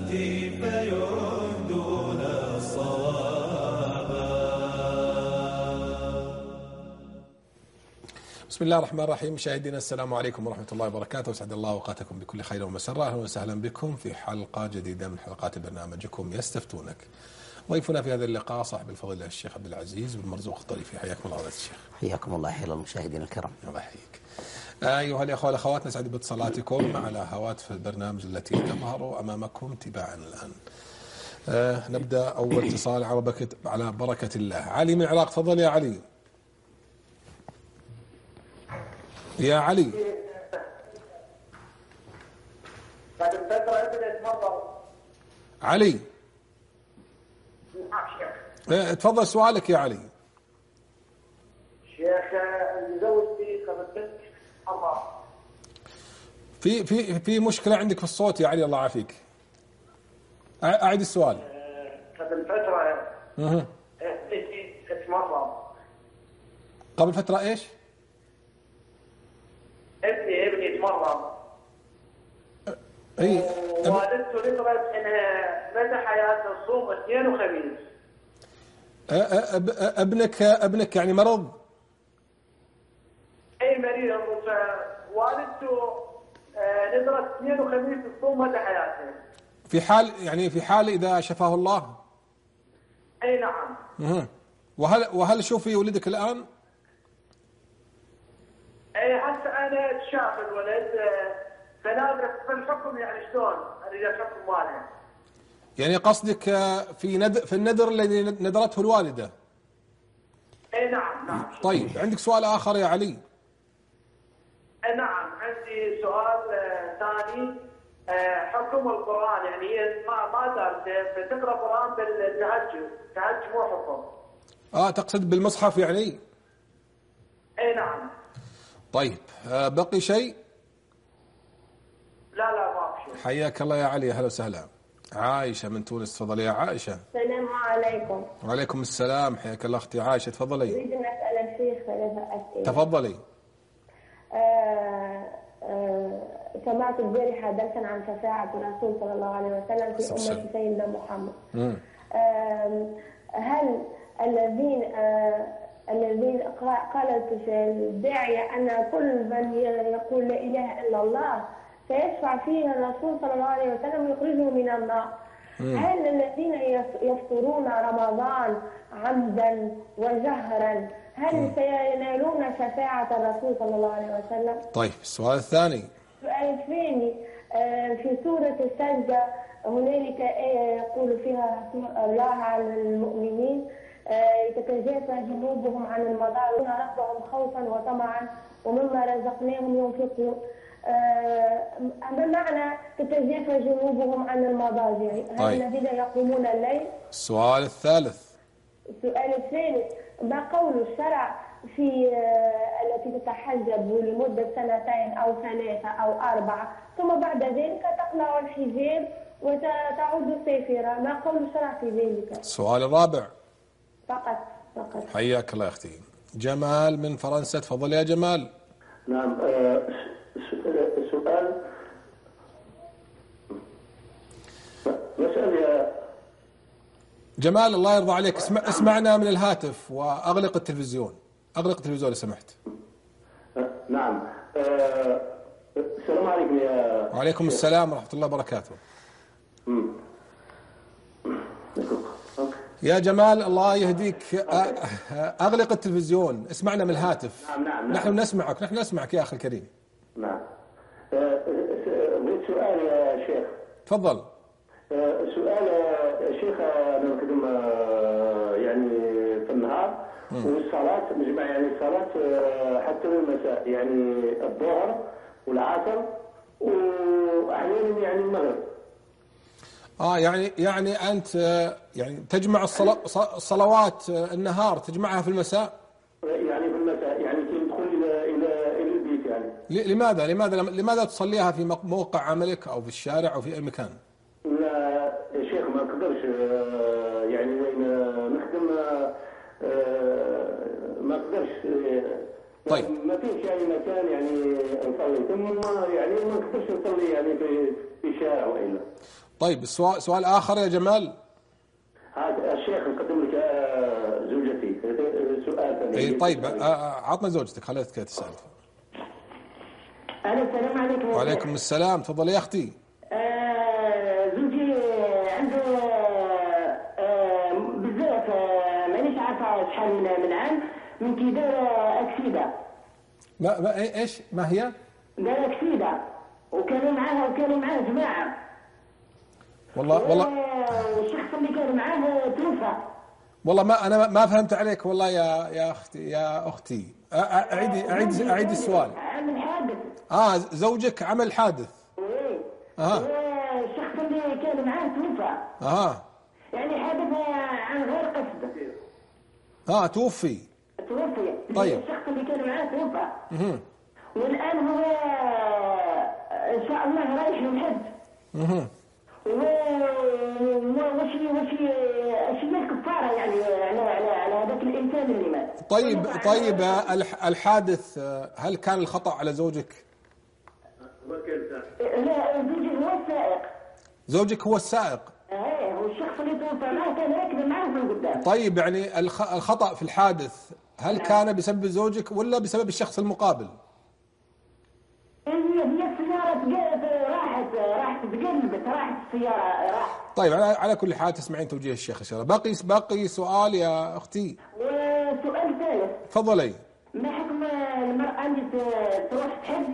نهدي فيهدون الصوابا. بسم الله الرحمن الرحيم. مشاهدينا السلام عليكم ورحمة الله وبركاته، وسعد الله أوقاتكم بكل خير ومسرة. أهلا وسهلا بكم في حلقة جديدة من حلقات برنامجكم يستفتونك. ضيفنا في هذا اللقاء صاحب الفضيلة الشيخ عبد العزيز بن مرزوق الطريفي. حياكم الله يا الشيخ. حياكم الله. حيا المشاهدين الكرام. الله يحييك. أيها الأخوة والأخوات، نسعد باتصالاتكم على هواتف البرنامج التي تظهر أمامكم تباعا الآن. نبدأ أول اتصال على بركة الله. علي من العراق، تفضل يا علي. يا علي. علي تفضل سؤالك يا علي. شيخ زوجتي قبل في مشكلة عندك في الصوت يا علي، الله يعافيك. أعيد السؤال. قبل فترة ابني اتمرض. قبل فترة ايش؟ ابني اتمرض. اي والدته نظرت انها مدى حياته تصوم اثنين وخميس. ابنك يعني مرض؟ اي مريض. والدته نظرت اثنين وخميس تصوم مدى حياته. في حال اذا شفاه الله؟ اي نعم. وهل شوفي ولدك الان؟ اي هسه انا شاف الولد، فنادرت في الحكم يعني شلون اريد الحكم ماله. يعني قصدك في النذر الذي نذرته الوالده؟ اي نعم. طيب، عندك سؤال اخر يا علي؟ اي نعم، عندي سؤال ثاني. حكم القران، يعني هي ما دارسه فتقرا قران بالتهجد، التهجد مو حكم. تقصد بالمصحف يعني؟ اي نعم. طيب، بقي شيء؟ لا ما في شيء. حياك الله يا علي، اهلا وسهلا. عائشه من تونس، تفضلي يا عائشه. السلام عليكم. وعليكم السلام، حياك الله اختي عائشه، تفضلي. اريد ان اسال الشيخ 3 اسئله. تفضلي. سمعت البارحه درسا عن شفاعه الرسول صلى الله عليه وسلم في امه سيدنا محمد. هل الذين قالت الداعيه ان كل من يقول لا اله الا الله سيشفع فيه الرسول صلى الله عليه وسلم ويخرجه من النار، هل الذين يفطرون رمضان عمدا وجهرا هل سينالون شفاعة الرسول صلى الله عليه وسلم؟ طيب، السؤال الثاني. السؤال الثاني، في سورة السجدة هنالك آية يقول فيها الله على المؤمنين تتجافى جنوبهم عن المضاجع ربهم خوفا وطمعا ومما رزقناهم ينفقون. ما معنى تتجافى جنوبهم عن المضاجع؟ هل الذين يقومون الليل؟ السؤال الثالث. السؤال الثالث، ما قول الشرع في التي تتحجب لمدة 2 أو 3 أو 4 ثم بعد ذلك تقلع الحجاب وتعود سافرة، ما قول الشرع في ذلك؟ السؤال الرابع. فقط. حياك الله يا أختي. جمال من فرنسا، تفضل يا جمال. نعم. سؤال مسألة يا جمال، الله يرضى عليك، اسمعنا من الهاتف وأغلق التلفزيون. أغلق التلفزيون لو سمحت. نعم. السلام عليكم يا. وعليكم السلام ورحمة الله وبركاته. يا جمال الله يهديك، أغلق التلفزيون، اسمعنا من الهاتف. نعم. نحن نسمعك يا أخي الكريم. نعم. سؤال يا شيخ. تفضل. سؤال يا شيخ، أنا نخدم يعني في النهار والصلاة نجمع، يعني الصلاة حتى المساء، يعني الظهر والعصر وأحيانا يعني المغرب. يعني أنت يعني تجمع الصلوات النهار تجمعها في المساء؟ يعني في المساء، يعني تدخل إلى البيت يعني. لماذا تصليها في موقع عملك أو في الشارع أو في أي مكان؟ لا يا شيخ، ما نقدرش، يعني وين نخدم ما نقدرش. طيب. ما فيش يعني مكان يعني نصلي ثم يعني ما نقدرش نصلي يعني في الشارع وإلا. طيب سؤال آخر يا جمال. هذا الشيخ نقدم لك زوجتي سؤال ثاني. اي طيب عطنا زوجتك خليها تسأل. السلام عليكم. وعليكم السلام، تفضلي يا أختي. زوجي عنده بزاف مانيش عارفه شحال من عام من كي دار اكسيده. ما ايش ما هي؟ دار اكسيده وكانوا معاه جماعه. والله والشخص اللي كان معاه توفى. والله أنا ما فهمت عليك والله يا أختي. أعيد السؤال. عمل حادث. زوجك عمل حادث. ايه. اها. والشخص اللي كان معاه توفى. اها. يعني حادث عن غير قصد. توفي. طيب. الشخص اللي كان معاه توفى. والآن هو إن شاء الله رايح للحج. وش هي الكفارة يعني على هذاك الإنسان اللي مات. طيب الحادث هل كان الخطأ على زوجك؟ لا، زوجي هو السائق. زوجك هو السائق. ايه، والشخص اللي توفى معه كان راكب معه من قدام. طيب يعني الخطأ في الحادث هل كان بسبب زوجك ولا بسبب الشخص المقابل؟ هي السيارة راحت تقلبت، راحت السيارة. طيب على كل حال تسمعين توجيه الشيخ إن شاء الله. باقي سؤال يا أختي. وسؤال ثالث. تفضلي. ما حكم المرأة اللي تروح تحج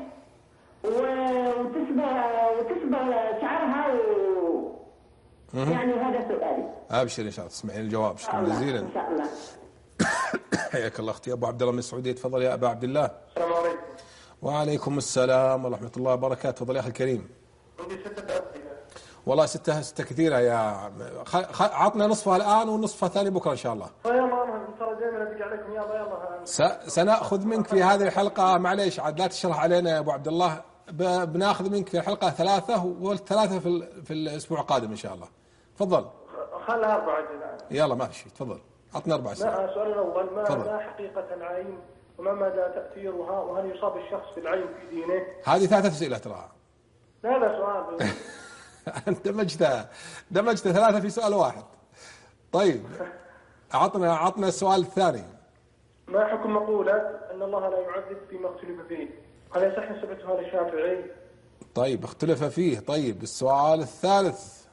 وتصبغ شعرها يعني هذا سؤالي. أبشر إن شاء الله تسمعين الجواب. شكرا جزيلا. إن شاء الله. حياك الله أختي. أبو عبد الله من السعودية، تفضل يا أبا عبد الله. السلام عليكم. وعليكم السلام ورحمة الله وبركاته. تفضل يا أخي الكريم. عندي 6 أسئلة. والله ستة كثيرة يا عطنا نصفها الآن ونصفها ثاني بكرة إن شاء الله. يلا ترى دائما أدق عليكم يلا. سنأخذ منك في هذه الحلقة، معليش عاد لا تشرح علينا يا أبو عبد الله، بناخذ منك في الحلقة 3 والثلاثة في الأسبوع القادم إن شاء الله. تفضل. خلها 4 يلا ما في شيء، تفضل عطنا 4 أسئلة. السؤال الأول، ما حقيقة العين وما مدى تأثيرها، وهل يصاب الشخص بالعين في دينه؟ هذه 3 أسئلة ترى. هذا سؤال. أنت دمجت 3 في سؤال واحد. طيب عطنا السؤال الثاني. ما حكم مقولة أن الله لا يعذب فيما اختلف فيه؟ هل يصح نسبتها للشافعي؟ طيب اختلف فيه. طيب السؤال الثالث.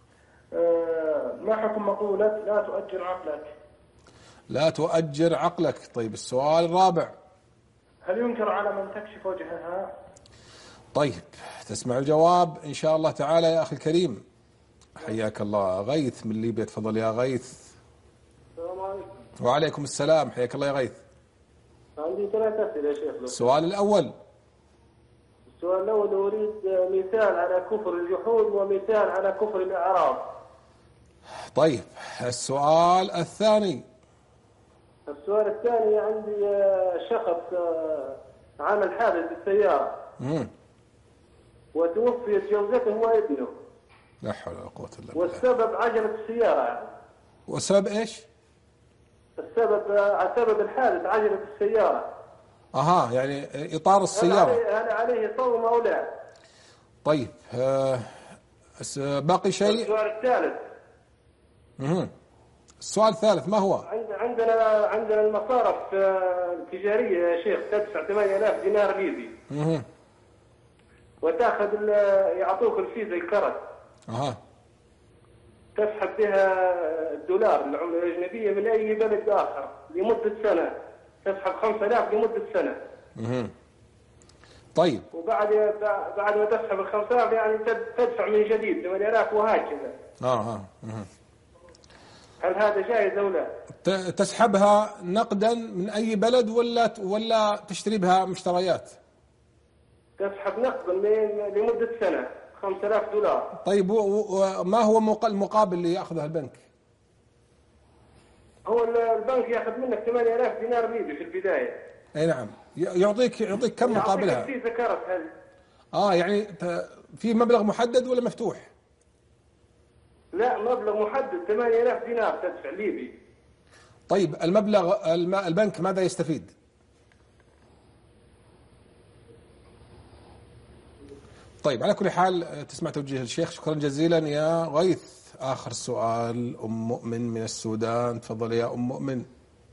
ما حكم مقولة لا تؤجر عقلك؟ لا تؤجر عقلك. طيب السؤال الرابع. هل ينكر على من تكشف وجهها؟ طيب تسمع الجواب إن شاء الله تعالى يا أخي الكريم. حياك الله. غيث من ليبيا، تفضل يا غيث. السلام عليكم. وعليكم السلام، حياك الله يا غيث. عندي 3 أسئلة يا شيخ. السؤال الأول. أريد مثال على كفر الجحود ومثال على كفر الإعراض. طيب السؤال الثاني. السؤال الثاني، عندي شخص عمل حادث بالسيارة وتوفيت زوجته وابنه. لا حول ولا قوة إلا بالله. والسبب عجلة السيارة. والسبب إيش؟ سبب الحادث عجلة السيارة. يعني إطار السيارة. هل عليه صوم أو لا؟ طيب باقي شيء. السؤال الثالث. السؤال الثالث ما هو؟ عندنا المصارف التجارية يا شيخ تدفع 8000 دينار ليبي. وتاخذ يعطوك الفيزا الكرت. تسحب بها الدولار العملة الأجنبية من أي بلد آخر لمدة سنة. تسحب 5000 لمدة سنة. طيب. وبعد ما تسحب ال 5000 يعني تدفع من جديد 8000 وهكذا. هل هذا جائز أو لا؟ تسحبها نقدا من أي بلد ولا تشتري بها مشتريات؟ تسحب نقدا لمدة سنة 5000 دولار. طيب وما هو المقابل اللي يأخذه البنك؟ هو البنك ياخذ منك 8000 دينار ليبي في البداية. اي نعم. يعطيك كم مقابلها؟ يعطيك الفيزا كرت هذه. يعني في مبلغ محدد ولا مفتوح؟ لا، مبلغ محدد 8000 دينار تدفع ليبي. طيب المبلغ البنك ماذا يستفيد؟ طيب على كل حال تسمع توجيه الشيخ. شكرا جزيلا يا غيث. آخر سؤال أم مؤمن من السودان. تفضل يا أم مؤمن.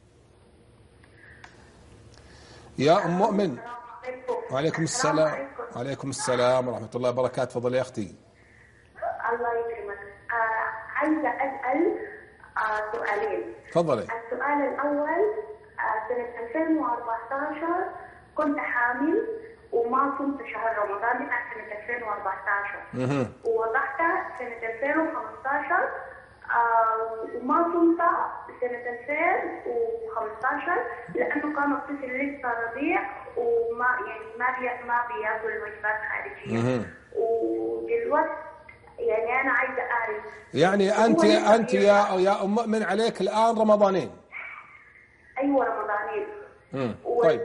يا أم مؤمن. وعليكم السلام. وعليكم السلام ورحمة الله وبركاته. تفضل يا أختي. الله يكرمك. عايزة أسأل سؤالين. تفضلي. السؤال الأول، سنة 2014 كنت حامل وما صمت شهر رمضان بتاع سنة 2014 ووضعتها سنة 2015 وما صمت سنة 2015 لأنه كان الطفل لسه رضيع وما يعني ما بياكل وجبات خارجية. ودلوقتي يعني أنا عايزة أعرف يعني أنت يا أم مؤمن عليك الآن رمضانين. أيوة رمضانين. طيب.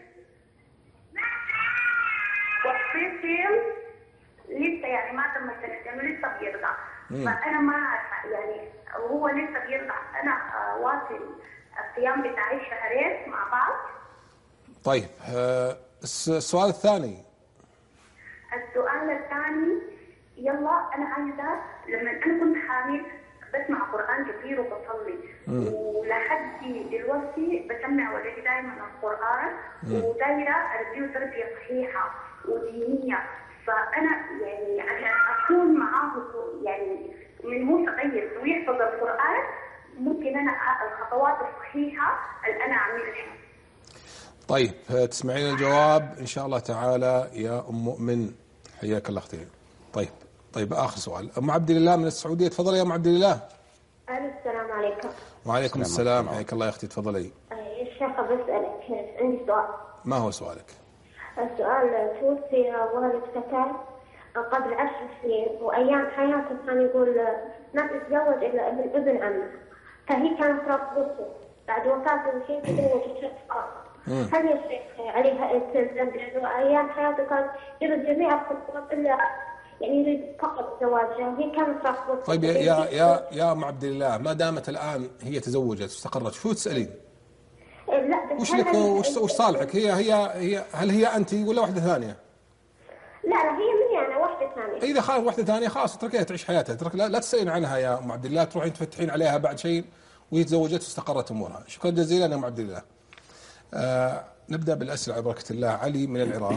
والطفل لسه يعني ما تم سنتين ولسه بيرضع. فأنا ما عارفة يعني هو لسه بيرضع. أنا واصل الصيام بتاعي شهرين مع بعض. طيب السؤال الثاني. السؤال الثاني، يلا أنا عايزة لما أنا كنت حامل بسمع قرآن كثير وبصلي ولحد دلوقتي بسمع ولدي دائما القرآن ودايرة أربيه تربية صحيحة ودينية. فأنا يعني عشان أكون معاه يعني من هو صغير ويحفظ القرآن ممكن أنا الخطوات الصحيحة اللي أنا أعملها. طيب تسمعين الجواب إن شاء الله تعالى يا أم مؤمن. حياك الله أختي. طيب آخر سؤال أم عبد الله من السعودية. تفضلي يا أم عبد الله. السلام عليكم. وعليكم السلام. حياك الله يا أختي. تفضلي. الشيخ بسألك عندي سؤال. ما هو سؤالك؟ السؤال، توفي والد فتاة قبل 10 سنين وأيام حياته كان يقول ما تتزوج إلا ابن عمه، فهي كانت رافضته. بعد وفاته الشيخ تزوجت رفقة. هل يا شيخ عليها التزام لأنه أيام حياته كان يريد جميع الخطوات إلا يعني يريد فقط زواجها وهي كانت رافضته. طيب يا أم عبد الله، ما دامت الآن هي تزوجت واستقرت شو تسألين؟ لا وش لك وش صالحك؟ هي هل هي أنت ولا واحدة ثانية؟ لا هي مني أنا واحدة ثانية. إذا خالف واحدة ثانية خلاص اتركيها تعيش حياتها. لا تسألين عنها يا أم عبد الله. تروحين تفتحين عليها بعد شيء وهي تزوجت واستقرت أمورها. شكرا جزيلا يا أم عبد الله. نبدأ بالأسئلة على بركة الله. علي من العراق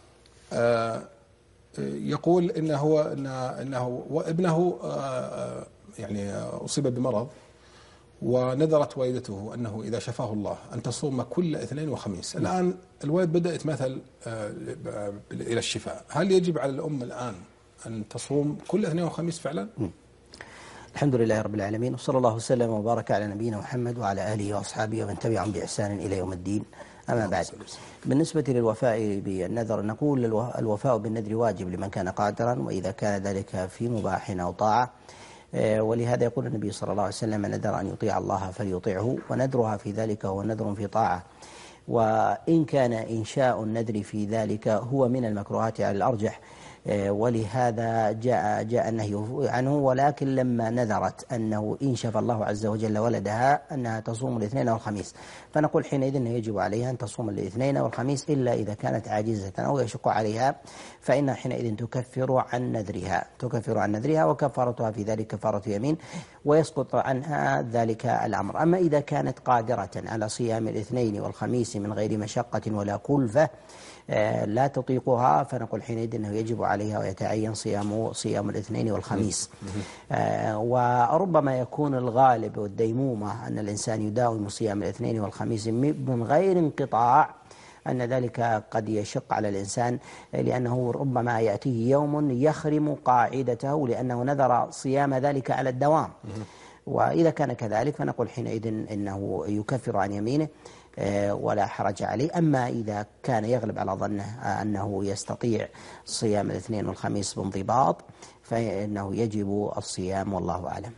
يقول إنه وابنه يعني أصيب بمرض ونذرت والدته أنه إذا شفاه الله أن تصوم كل اثنين وخميس. الآن الولد بدأ يتمثل إلى الشفاء. هل يجب على الأم الآن أن تصوم كل اثنين وخميس فعلا؟ الحمد لله رب العالمين، وصلى الله وسلم وبارك على نبينا محمد وعلى آله وأصحابه ومن تبعهم بإحسان إلى يوم الدين. أما بعد، بالنسبة للوفاء بالنذر نقول الوفاء بالنذر واجب لمن كان قادرا، وإذا كان ذلك في مباح أو طاعة. ولهذا يقول النبي صلى الله عليه وسلم: من نذر أن يطيع الله فليطيعه، ونذرها في ذلك هو نذر في طاعة. وإن كان إنشاء النذر في ذلك هو من المكروهات على الأرجح، ولهذا جاء النهي عنه. ولكن لما نذرت أنه إن شفى الله عز وجل ولدها أنها تصوم الاثنين والخميس، فنقول حينئذ يجب عليها أن تصوم الاثنين والخميس، إلا إذا كانت عاجزة أو يشق عليها فإنها حينئذ تكفر عن نذرها وكفارتها في ذلك كفارة يمين، ويسقط عنها ذلك الأمر. أما إذا كانت قادرة على صيام الاثنين والخميس من غير مشقة ولا كلفة لا تطيقها، فنقول حينئذ أنه يجب عليها ويتعين صيام الاثنين والخميس. وربما يكون الغالب والديمومة أن الإنسان يداوم صيام الاثنين والخميس من غير انقطاع، أن ذلك قد يشق على الإنسان، لأنه ربما يأتيه يوم يخرم قاعدته لأنه نذر صيام ذلك على الدوام. وإذا كان كذلك فنقول حينئذ إنه يكفر عن يمينه ولا حرج عليه. أما إذا كان يغلب على ظنه أنه يستطيع صيام الاثنين والخميس بانضباط فإنه يجب الصيام، والله أعلم.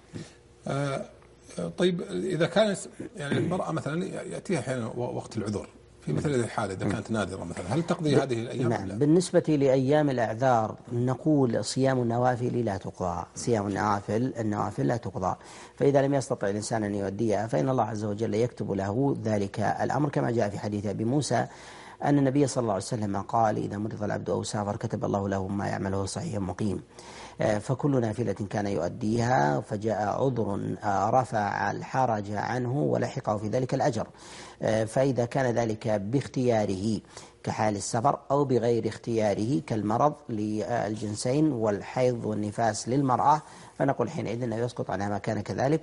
طيب إذا كانت يعني المرأة مثلا يأتيها أحيانا وقت العذر في مثل هذه الحالة، إذا كانت نادرة مثلا، هل تقضي هذه الأيام؟ نعم. بالنسبة لأيام الأعذار نقول صيام النوافل لا تقضى، صيام النوافل لا تقضى. فإذا لم يستطع الإنسان أن يؤديها فإن الله عز وجل يكتب له ذلك الأمر، كما جاء في حديث أبي موسى أن النبي صلى الله عليه وسلم قال: إذا مرض العبد أو سافر كتب الله له ما يعمله صحيح مقيم. فكل نافلة كان يؤديها فجاء عذر رفع الحرج عنه ولحقه في ذلك الأجر. فإذا كان ذلك باختياره كحال السفر أو بغير اختياره كالمرض للجنسين والحيض والنفاس للمرأة، فنقول حينئذ أنه يسقط عنها ما كان كذلك،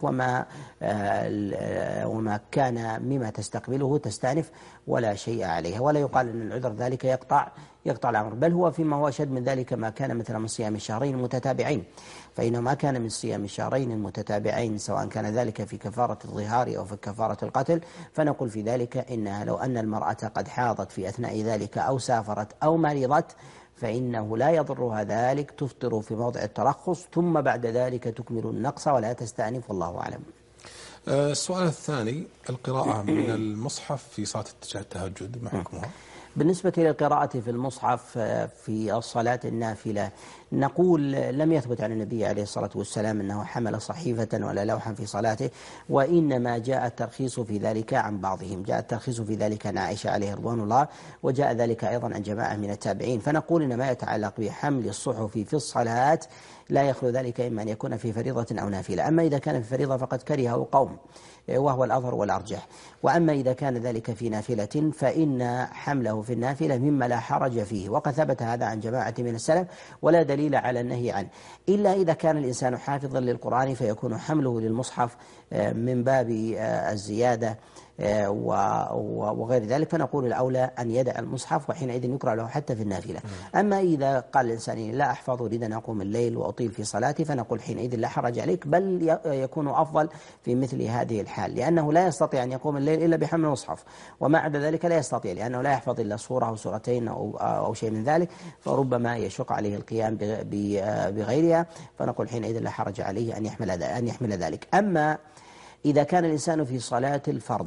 وما كان مما تستقبله تستأنف ولا شيء عليها، ولا يقال أن العذر ذلك يقطع الأمر، بل هو فيما هو أشد من ذلك ما كان مثل من صيام الشهرين المتتابعين، فإنه ما كان من صيام الشهرين المتتابعين سواء كان ذلك في كفارة الظهار أو في كفارة القتل، فنقول في ذلك إنها لو أن المرأة قد حاضت في أثناء ذلك أو سافرت أو مرضت فإنه لا يضرها ذلك، تفطر في موضع الترخص ثم بعد ذلك تكمل النقص ولا تستأنف، والله أعلم. السؤال الثاني: القراءة من المصحف في صلاة التهجد ما حكمها؟ بالنسبة للقراءة في المصحف في الصلاة النافلة، نقول لم يثبت عن النبي عليه الصلاة والسلام أنه حمل صحيفة ولا لوحا في صلاته، وإنما جاء الترخيص في ذلك عن بعضهم، جاء الترخيص في ذلك عن عائشة عليه رضوان الله، وجاء ذلك أيضا عن جماعة من التابعين. فنقول إن ما يتعلق بحمل الصحف في الصلاة لا يخلو ذلك إما أن يكون في فريضة أو نافلة، أما إذا كان في فريضة فقد كرهه قوم وهو الأظهر والأرجح، وأما إذا كان ذلك في نافلة فإن حمله في النافلة مما لا حرج فيه، وقد ثبت هذا عن جماعة من السلف ولا دليل على النهي عنه، إلا إذا كان الإنسان حافظا للقرآن فيكون حمله للمصحف من باب الزيادة وغير ذلك، فنقول الأولى أن يدع المصحف، وحينئذ يقرأ له حتى في النافلة. أما إذا قال الإنسان لا أحفظ أريد أن أقوم الليل وأطيل في صلاتي، فنقول حينئذ لا حرج عليك، بل يكون أفضل في مثل هذه الحال، لأنه لا يستطيع أن يقوم الليل إلا بحمل المصحف، وما عدا ذلك لا يستطيع، لأنه لا يحفظ إلا صورة أو سورتين أو شيء من ذلك، فربما يشق عليه القيام بغيرها، فنقول حينئذ لا حرج عليه أن يحمل ذلك. أما إذا كان الإنسان في صلاة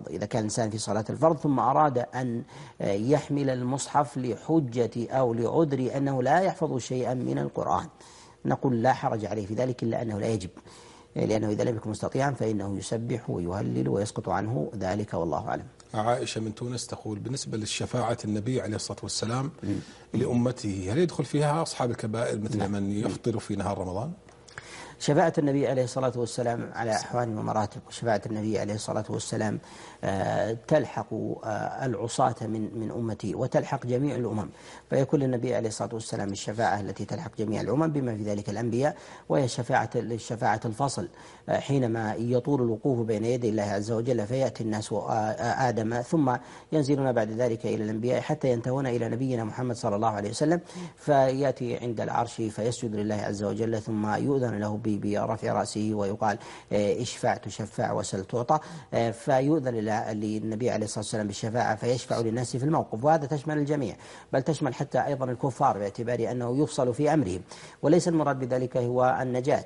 الفرض ثم أراد أن يحمل المصحف لحجة أو لعذر أنه لا يحفظ شيئا من القرآن، نقول لا حرج عليه في ذلك، إلا أنه لا يجب، لأنه إذا لم يكن مستطيعا فإنه يسبح ويهلل ويسقط عنه ذلك، والله أعلم. عائشة من تونس تقول: بالنسبة للشفاعة النبي عليه الصلاة والسلام لأمته، هل يدخل فيها أصحاب الكبائر مثل من يفطر في نهار رمضان؟ شفاعة النبي عليه الصلاة والسلام على أحوال ومراتب، وشفاعة النبي عليه الصلاة والسلام تلحق العصاة من أمتي وتلحق جميع الأمم، فيكون للنبي عليه الصلاة والسلام الشفاعة التي تلحق جميع الأمم بما في ذلك الأنبياء، وهي شفاعة الفصل، حينما يطول الوقوف بين يدي الله عز وجل فيأتي الناس آدم ثم ينزلون بعد ذلك إلى الأنبياء حتى ينتهون إلى نبينا محمد صلى الله عليه وسلم، فيأتي عند العرش فيسجد لله عز وجل ثم يؤذن له برفع رأسه ويقال: اشفع تشفع وسل تعطى، فيؤذن للنبي عليه الصلاة والسلام بالشفاعة فيشفع للناس في الموقف، وهذا تشمل الجميع، بل تشمل حتى أيضا الكفار باعتبار أنه يفصل في أمرهم، وليس المراد بذلك هو النجاة،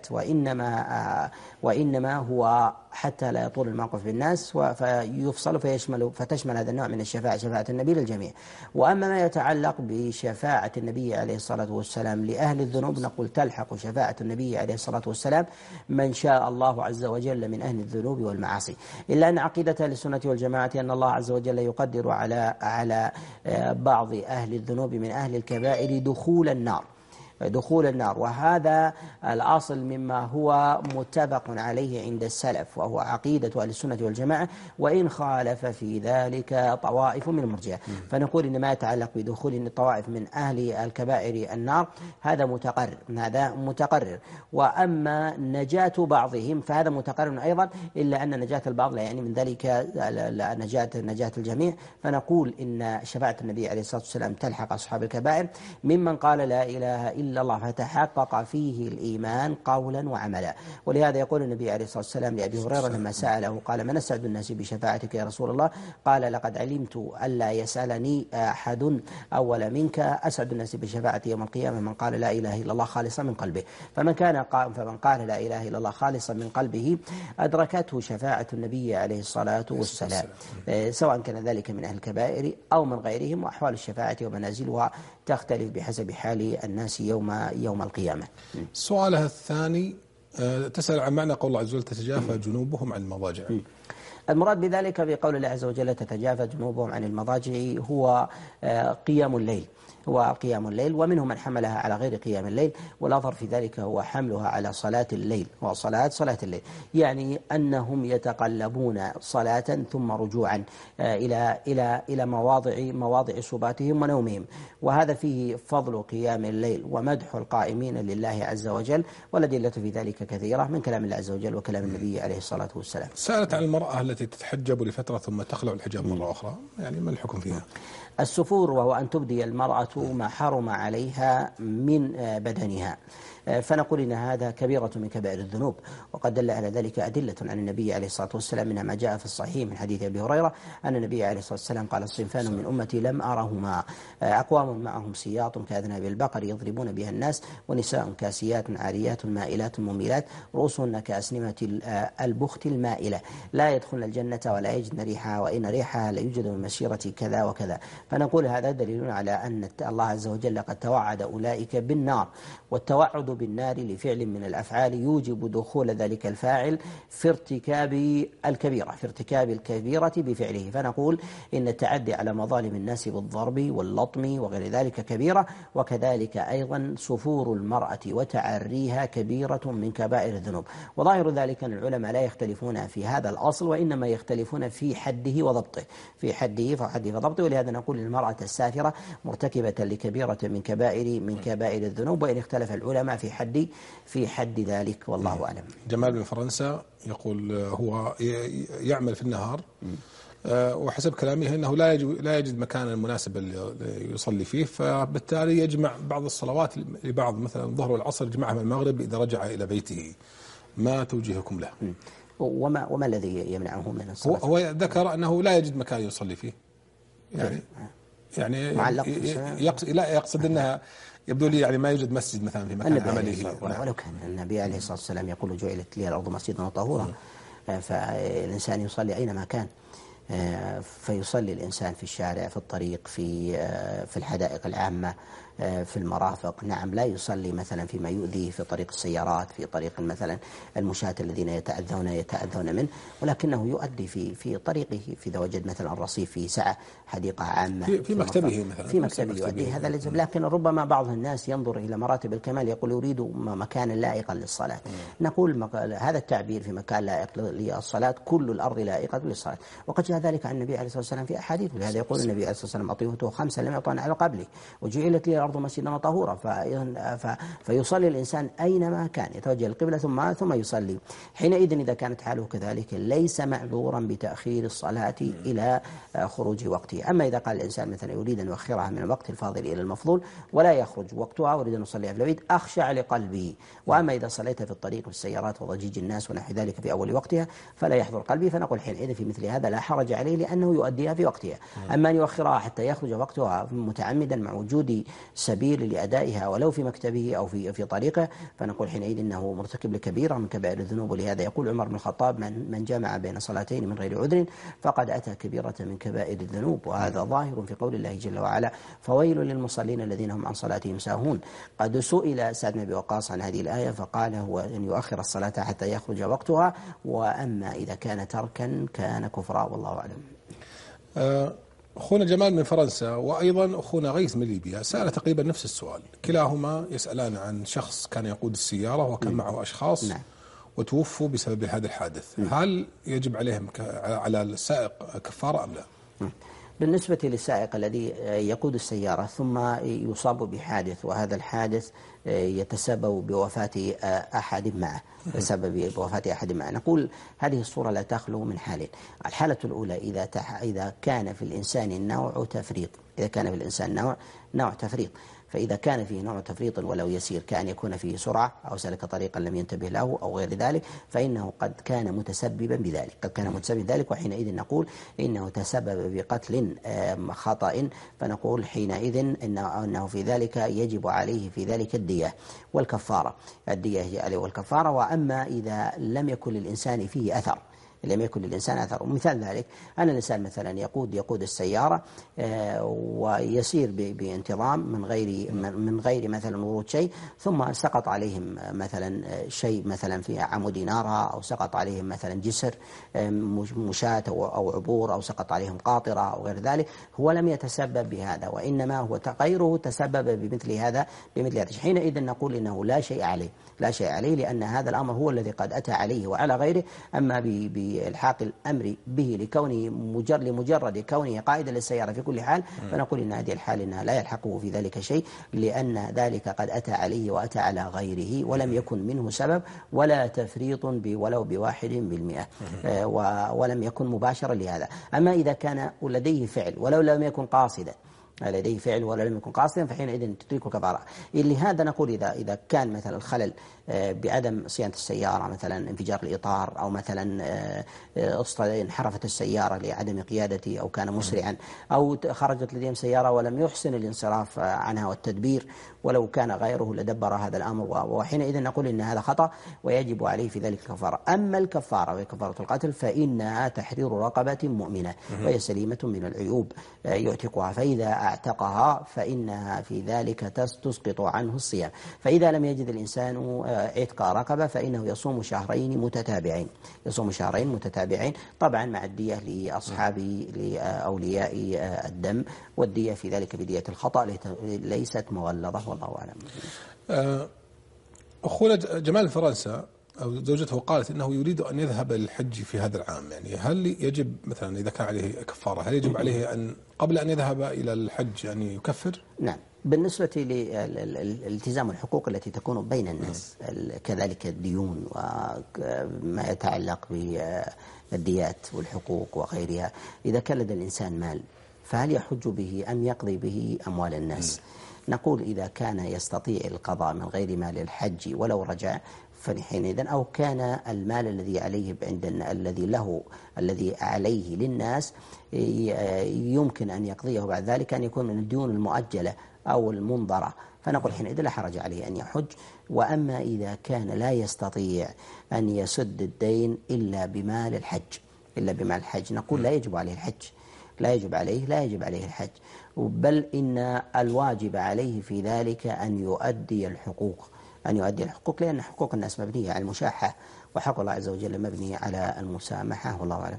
وإنما هو حتى لا يطول الموقف بالناس فيفصل فتشمل هذا النوع من الشفاعة شفاعة النبي للجميع. وأما ما يتعلق بشفاعة النبي عليه الصلاة والسلام لأهل الذنوب، نقول تلحق شفاعة النبي عليه الصلاة والسلام من شاء الله عز وجل من أهل الذنوب والمعاصي، إلا أن عقيدة للسنة والجماعة أن الله عز وجل يقدر على بعض أهل الذنوب من أهل الكبائر دخول النار، وهذا الأصل مما هو متفق عليه عند السلف، وهو عقيدة أهل السنة والجماعة، وإن خالف في ذلك طوائف من المرجئة، فنقول إن ما يتعلق بدخول الطوائف من أهل الكبائر النار هذا متقرر، وأما نجاة بعضهم فهذا متقرر أيضا، إلا أن نجاة البعض لا يعني من ذلك نجاة الجميع، فنقول إن شفاعة النبي عليه الصلاة والسلام تلحق أصحاب الكبائر ممن قال لا إله إلا الله فتحقق فيه الإيمان قولا وعملا. ولهذا يقول النبي عليه الصلاة والسلام لأبي هريرة لما سأله قال: من أسعد الناس بشفاعتك يا رسول الله؟ قال: لقد علمت ألا يسألني أحد أول منك، أسعد الناس بشفاعتي يوم القيامة من قال لا إله إلا الله خالصا من قلبه. فمن قال لا إله إلا الله خالصا من قلبه أدركته شفاعة النبي عليه الصلاة والسلام، سواء كان ذلك من أهل الكبائر أو من غيرهم، وأحوال الشفاعة ومنازلها تختلف بحسب حال الناس يوم القيامة. سؤالها الثاني تسأل عن معنى قول الله عز وجل: تتجافى جنوبهم عن المضاجع. المراد بذلك بقول الله عز وجل تتجافى جنوبهم عن المضاجع هو قيام الليل، هو قيام الليل، ومنهم من حملها على غير قيام الليل، والأظهر في ذلك هو حملها على صلاة الليل، صلاة الليل، يعني أنهم يتقلبون صلاة ثم رجوعا إلى مواضع سباتهم ونومهم، وهذا فيه فضل قيام الليل ومدح القائمين لله عز وجل، والأدلة في ذلك كثيرة من كلام الله عز وجل وكلام النبي عليه الصلاة والسلام. سألت عن المرأة التي تتحجب لفترة ثم تخلع الحجاب مرة أخرى، يعني ما الحكم فيها؟ السفور وهو أن تبدي المرأة ما حرم عليها من بدنها، فنقول إن هذا كبيرة من كبائر الذنوب، وقد دل على ذلك أدلة عن النبي عليه الصلاة والسلام، منها ما جاء في الصحيح من حديث أبي هريرة أن النبي عليه الصلاة والسلام قال صنفان من أمتي لم أرهما، أقوام معهم سياط كأذناب البقر يضربون بها الناس، ونساء كاسيات عاريات مائلات مميلات رؤوسهن كأسنمة البخت المائلة لا يدخلن الجنة ولا يجدن ريحها وإن ريحها ليوجد من مسيرة كذا وكذا. فنقول هذا دليل على أن الله عز وجل قد توعد أولئك بالنار، والتوعد بالنار لفعل من الأفعال يوجب دخول ذلك الفاعل في ارتكاب الكبيرة بفعله. فنقول إن التعدي على مظالم الناس بالضرب واللطم وغير ذلك كبيرة، وكذلك أيضا سفور المرأة وتعريها كبيرة من كبائر الذنوب. وظاهر ذلك أن العلماء لا يختلفون في هذا الأصل، وإنما يختلفون في حده وضبطه، في حده وضبطه. ولهذا نقول المرأة السافرة مرتكبة لكبيرة من كبائر الذنوب، وإن اختلف العلماء في حد ذلك، والله أعلم. جمال من فرنسا يقول هو يعمل في النهار، وحسب كلامه أنه لا يجد مكانا مناسبا يصلي فيه، فبالتالي يجمع بعض الصلوات لبعض، مثلا الظهر والعصر يجمعها من المغرب إذا رجع إلى بيته. ما توجيهكم له؟ وما الذي يمنعه من الصلاة؟ هو ذكر أنه لا يجد مكان يصلي فيه، يعني يقصد أنها يبدو لي يعني ما يوجد مسجد مثلا في مكان عمله. ولو كان النبي عليه الصلاة والسلام يقول جعلت لي الأرض مسجدا وطهورا، فالإنسان يصلي أينما كان، فيصلي الإنسان في الشارع، في الطريق، في الحدائق العامة، في المرافق. نعم، لا يصلي مثلا فيما يؤذيه في طريق السيارات، في طريق مثلا المشاة الذين يتأذون منه، ولكنه يؤدي في طريقه، في إذا وجد مثلا الرصيف في سعة، حديقة عامة، في مكتبه مثلا، في مكتبه يؤدي هذا لازم. لكن ربما بعض الناس ينظر إلى مراتب الكمال يقول يريد مكانا لائقا للصلاة. نقول هذا التعبير في مكان لائق للصلاة، كل الأرض لائقة للصلاة، وقد جاء ذلك عن النبي عليه الصلاة والسلام في أحاديث. ولهذا يقول النبي عليه الصلاة والسلام أطيبته 5 لم يطعن على قبلي وجعلت لي الأرض مسجدا وطهورا. فيصلي الإنسان أينما كان، يتوجه القبلة ثم يصلي. حينئذ إذا كانت حاله كذلك ليس معذورا بتأخير الصلاة إلى خروج وقتها. أما إذا قال الإنسان مثلا يريد أن يؤخرها من الوقت الفاضل إلى المفضول ولا يخرج وقتها، ويريد أن يصليها في البيت، أخشع لقلبه. وأما إذا صليت في الطريق في السيارات وضجيج الناس ونحو ذلك في أول وقتها فلا يحضر قلبي. فنقول حينئذ في مثل هذا لا حرج عليه، لأنه يؤديها في وقتها. أما أن يؤخرها حتى يخرج وقتها متعمدا مع وجود سبيل لأدائها ولو في مكتبه أو في طريقه، فنقول حينئذ إنه مرتكب لكبيرة من كبائر الذنوب. ولهذا يقول عمر بن الخطاب من جمع بين صلاتين من غير عذر فقد أتى كبيرة من كبائر الذنوب. وهذا ظاهر في قول الله جل وعلا فويل للمصلين الذين هم عن صلاتهم ساهون. قد سئل سعد بن أبي وقاص عن هذه الآية فقال هو أن يؤخر الصلاة حتى يخرج وقتها، وأما إذا كان تركا كان كفرا، والله أعلم. أخونا جمال من فرنسا وأيضا أخونا غيث من ليبيا سأل تقريبا نفس السؤال، كلاهما يسألان عن شخص كان يقود السيارة وكان معه أشخاص وتوفوا بسبب هذا الحادث. هل يجب عليهم على السائق كفارة أم لا؟ بالنسبة للسائق الذي يقود السيارة ثم يصاب بحادث، وهذا الحادث يتسبب بوفاة أحد معه، نقول هذه الصورة لا تخلو من حالين. الحالة الأولى إذا كان في الإنسان نوع تفريط، فإذا كان فيه نوع تفريط ولو يسير، كأن يكون فيه سرعة أو سلك طريقا لم ينتبه له أو غير ذلك، فإنه قد كان متسببا بذلك، وحينئذ نقول إنه تسبب بقتل خطأ، فنقول حينئذ إنه في ذلك يجب عليه في ذلك الدية والكفارة. وأما إذا لم يكن للإنسان فيه أثر، لم يكن للإنسان أثر. ومثال ذلك أن الإنسان مثلا يقود السيارة ويسير بانتظام من غير مثلا ورود شيء، ثم سقط عليهم مثلا شيء مثلا في عمود نارها، أو سقط عليهم مثلا جسر مشاة أو عبور، أو سقط عليهم قاطرة أو غير ذلك، هو لم يتسبب بهذا، وإنما هو غيره تسبب بمثل هذا. حينئذ نقول إنه لا شيء عليه، لأن هذا الأمر هو الذي قد أتى عليه وعلى غيره. أما بإلحاق الأمر به لكونه لمجرد كونه قائدا للسيارة في كل حال، فنقول إن هذه الحال إنها لا يلحقه في ذلك شيء، لأن ذلك قد أتى عليه وأتى على غيره، ولم يكن منه سبب ولا تفريط ولو ب1%، ولم يكن مباشرا لهذا. أما إذا كان لديه فعل ولو لم يكن قاصدا، فحينئذ تدرك الكفارة. لهذا نقول إذا كان مثلا الخلل بعدم صيانة السيارة، مثلا انفجار الإطار، أو مثلا انحرفت السيارة لعدم قيادته، أو كان مسرعا، أو خرجت لديهم سيارة ولم يحسن الانصراف عنها والتدبير، ولو كان غيره لدبر هذا الأمر، وحينئذ نقول إن هذا خطأ ويجب عليه في ذلك الكفارة. أما الكفارة وهي كفارة القتل فإنها تحرير رقبة مؤمنة، وهي سليمة من العيوب يعتقها، فإذا اعتقها فإنها في ذلك تسقط عنه الصيام. فإذا لم يجد الإنسان عتق رقبة فإنه يصوم شهرين متتابعين، طبعا مع الدية لأولياء الدم، والدية في ذلك بدية الخطأ ليست مغلظة، والله أعلم. أخونا جمال فرنسا أو زوجته قالت إنه يريد أن يذهب للحج في هذا العام، يعني هل يجب مثلا إذا كان عليه كفارة، هل يجب عليه أن قبل أن يذهب إلى الحج أن يكفر؟ نعم. بالنسبة للالتزام الحقوق التي تكون بين الناس، كذلك الديون وما يتعلق بالديات والحقوق وغيرها، إذا كان لدى الإنسان مال فهل يحج به أم يقضي به أموال الناس؟ نقول إذا كان يستطيع القضاء من غير مال الحج ولو رجع، فحينئذ أو كان المال الذي عليه الذي عليه للناس يمكن أن يقضيه بعد ذلك، أن يكون من الديون المؤجلة أو المنظرة، فنقول حينئذ لا حرج عليه أن يحج. وأما إذا كان لا يستطيع أن يسد الدين إلا بمال الحج، نقول لا يجب عليه الحج، بل إن الواجب عليه في ذلك أن يؤدي الحقوق، لأن حقوق الناس مبنية على المشاحة، وحق الله عز وجل مبني على المسامحة، والله أعلم.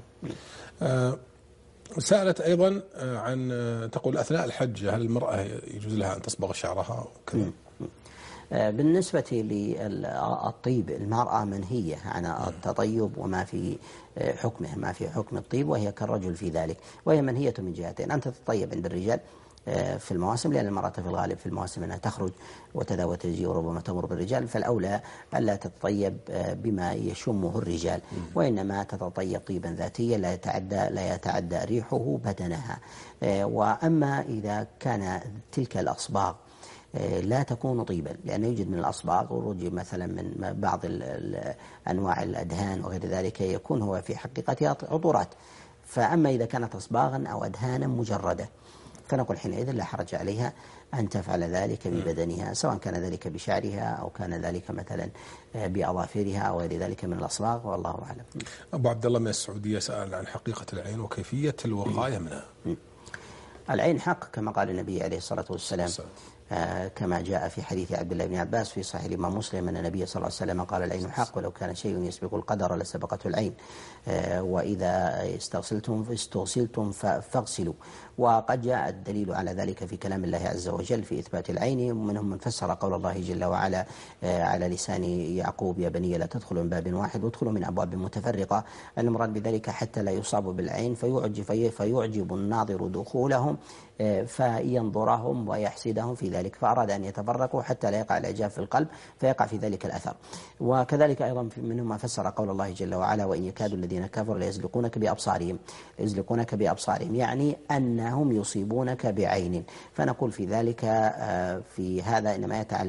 سألت أيضا عن تقول أثناء الحج هل المرأة يجوز لها أن تصبغ شعرها وكذا؟ بالنسبة للطيب، المرأة منهية عن التطيب وما في حكمه، ما في حكم الطيب، وهي كالرجل في ذلك، وهي منهية من جهتين: أن تتطيب عند الرجال في المواسم، لأن المرأة في الغالب في المواسم أنها تخرج وتذهب وتجي وربما تمر بالرجال، فالأولى ألا تتطيب بما يشمه الرجال، وإنما تتطيب طيبا ذاتيا لا يتعدى ريحه بدنها. وأما إذا كان تلك الأصباغ لا تكون طيبا، لأن يوجد من الأصباغ ورود مثلا من بعض أنواع الأدهان وغير ذلك يكون هو في حقيقتها عطورات. فأما إذا كانت أصباغا أو أدهانا مجردة فنقول حينئذ لا حرج عليها أن تفعل ذلك ببدنها، سواء كان ذلك بشعرها أو كان ذلك مثلا بأظافرها أو غير ذلك من الأصباغ، والله أعلم. أبو عبد الله من السعودية سأل عن حقيقة العين وكيفية الوقاية منها. العين حق كما قال النبي عليه الصلاة والسلام، كما جاء في حديث عبد الله بن عباس في صحيح الإمام مسلم أن النبي صلى الله عليه وسلم قال: العين حق ولو كان شيء يسبق القدر لسبقته العين، وإذا استغسلتم فاغسلوا. وقد جاء الدليل على ذلك في كلام الله عز وجل في إثبات العين، منهم من فسر قول الله جل وعلا على لسان يعقوب: يا بني لا تدخلوا من باب واحد وادخلوا من أبواب متفرقة، المراد بذلك حتى لا يصابوا بالعين فيعجب الناظر دخولهم فينظرهم ويحسدهم في ذلك، فأراد أن يتفرقوا حتى لا يقع الإعجاب في القلب فيقع في ذلك الأثر. وكذلك أيضا منهم ما فسر قول الله جل وعلا: وإن يكاد الذين كفروا ليزلقونك بأبصارهم، يعني أنهم يصيبونك بعين. فنقول في ذلك في هذا إنما يتعلق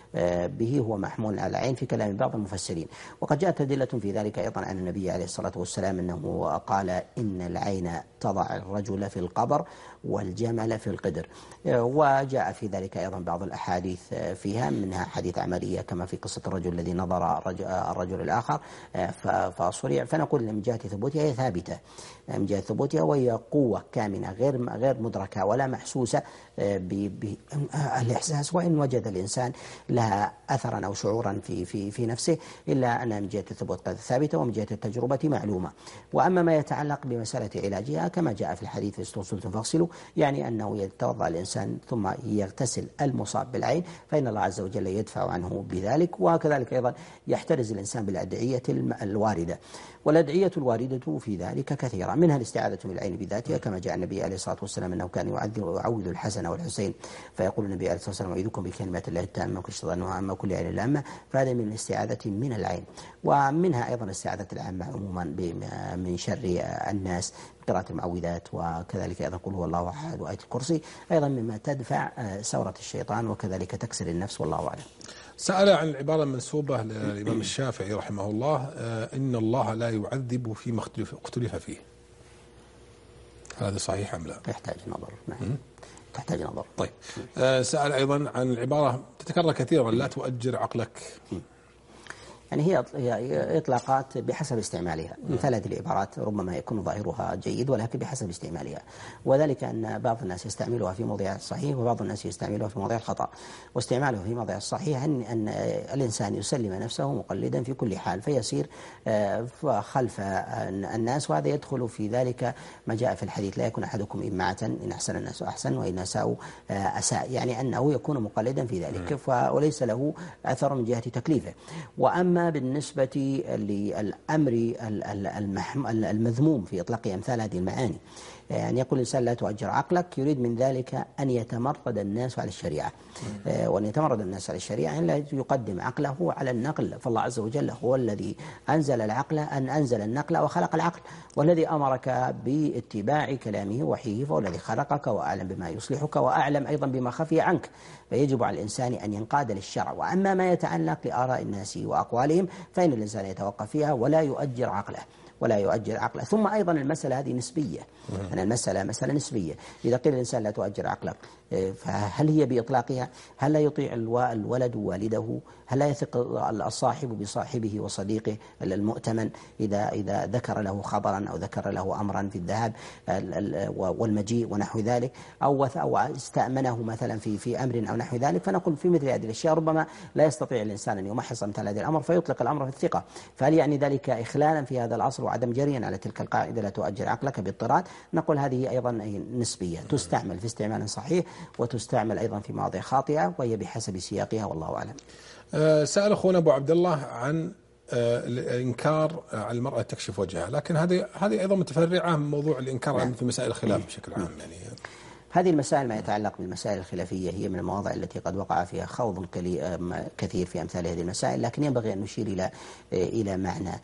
به هو محمول على العين في كلام بعض المفسرين. وقد جاءت أدلة في ذلك أيضا عن النبي عليه الصلاة والسلام أنه قال إن العين تضع الرجل في القبر والجمل في القدر. وجاء في ذلك أيضا بعض الأحاديث فيها، منها حديث عملية كما في قصة الرجل الذي نظر الرجل الآخر فصرع. فنقول من جهة ثبوتها هي ثابتة من جهة ثبوتها، وهي قوة كامنة غير مدركة ولا محسوسة بالإحساس، وإن وجد الإنسان لها أثرا أو شعورا في نفسه، إلا أن من جهة الثبوت قد ثابتة ومن جهة التجربة معلومة. وأما ما يتعلق بمسألة علاجها كما جاء في الحديث في استغسلتم فاغسلوا، يعني أنه يتوضأ الإنسان ثم يغتسل المصاب بالعين فإن الله عز وجل يدفع عنه بذلك. وكذلك أيضا يحترز الإنسان بالأدعية الواردة، والأدعية الواردة في ذلك كثيرة، منها الاستعاذة من العين بذاتها كما جاء النبي عليه الصلاة والسلام أنه كان يعوذ الحسن والحسين فيقول النبي عليه الصلاة والسلام أعيذكم بكلمات الله التامة من كل شيطان وهامة وكل عين لامة، فهذا من الاستعاذة من العين. ومنها أيضا الاستعاذة العامة عموما من شر الناس، قراءة المعوذات، وكذلك أيضا قل هو الله أحد وآية الكرسي أيضا مما تدفع ثورة الشيطان وكذلك تكسر النفس، والله أعلم. سأل عن العبارة المنسوبة للإمام الشافعي رحمه الله إن الله لا يعذب فيما اختلف فيه، هذا صحيح أم لا؟ يحتاج نظر. نعم تحتاج نظر. طيب سأل أيضا عن العبارة تتكرر كثيرا لا تؤجر عقلك. يعني هي إطلاقات بحسب استعمالها. مثل هذه العبارات ربما يكون ظاهرها جيد ولكن بحسب استعمالها، وذلك أن بعض الناس يستعملها في موضع الصحيح وبعض الناس يستعملها في موضع الخطأ. واستعماله في موضع الصحيح أن الإنسان يسلم نفسه مقلدا في كل حال فيسير خلف الناس، وهذا يدخل في ذلك ما جاء في الحديث لا يكون أحدكم إمعة إن أحسن الناس أحسن وإن أساءوا أساء، يعني أنه يكون مقلدا في ذلك وليس له أثر من جهة تكليفه. وأما بالنسبة للأمر المذموم في إطلاق أمثال هذه المعاني، يعني يقول الإنسان لا تؤجر عقلك، يريد من ذلك أن يتمرد الناس على الشريعة، وأن يتمرد الناس على الشريعة أن لا يقدم عقله على النقل، فالله عز وجل هو الذي أنزل العقل أنزل النقل وخلق العقل، والذي أمرك باتباع كلامه وحيه، فهو الذي خلقك وأعلم بما يصلحك وأعلم أيضا بما خفي عنك، فيجب على الإنسان أن ينقاد للشرع. وأما ما يتعلق لآراء الناس وأقوالهم فإن الإنسان يتوقف فيها ولا يؤجر عقله. ثم أيضا المسألة هذه نسبية، أن المسألة مسألة نسبية. إذا قيل الإنسان لا تؤجر عقلك فهل هي بإطلاقها؟ هل لا يطيع الولد والده؟ هل لا يثق الصاحب بصاحبه وصديقه المؤتمن إذا ذكر له خبرا أو ذكر له أمرا في الذهاب والمجيء ونحو ذلك، أو استأمنه مثلا في أمر أو نحو ذلك؟ فنقول في مثل هذه الأشياء ربما لا يستطيع الإنسان أن يمحص مثل هذا الأمر فيطلق الأمر في الثقة. فهل يعني ذلك إخلالا في هذا العصر وعدم جريا على تلك القاعدة لا تؤجر عقلك باضطراد؟ نقول هذه أيضا نسبية، تستعمل في استعمال صحيح وتستعمل أيضا في مواضع خاطئة وهي بحسب سياقها، والله أعلم. سأل أخونا أبو عبد الله عن الإنكار على المرأة تكشف وجهها، لكن هذه أيضا متفرعة من موضوع الإنكار في مسائل الخلاف بشكل عام. يعني هذه المسائل ما يتعلق بالمسائل الخلافية هي من المواضع التي قد وقع فيها خوض كثير في أمثال هذه المسائل، لكن ينبغي أن نشير إلى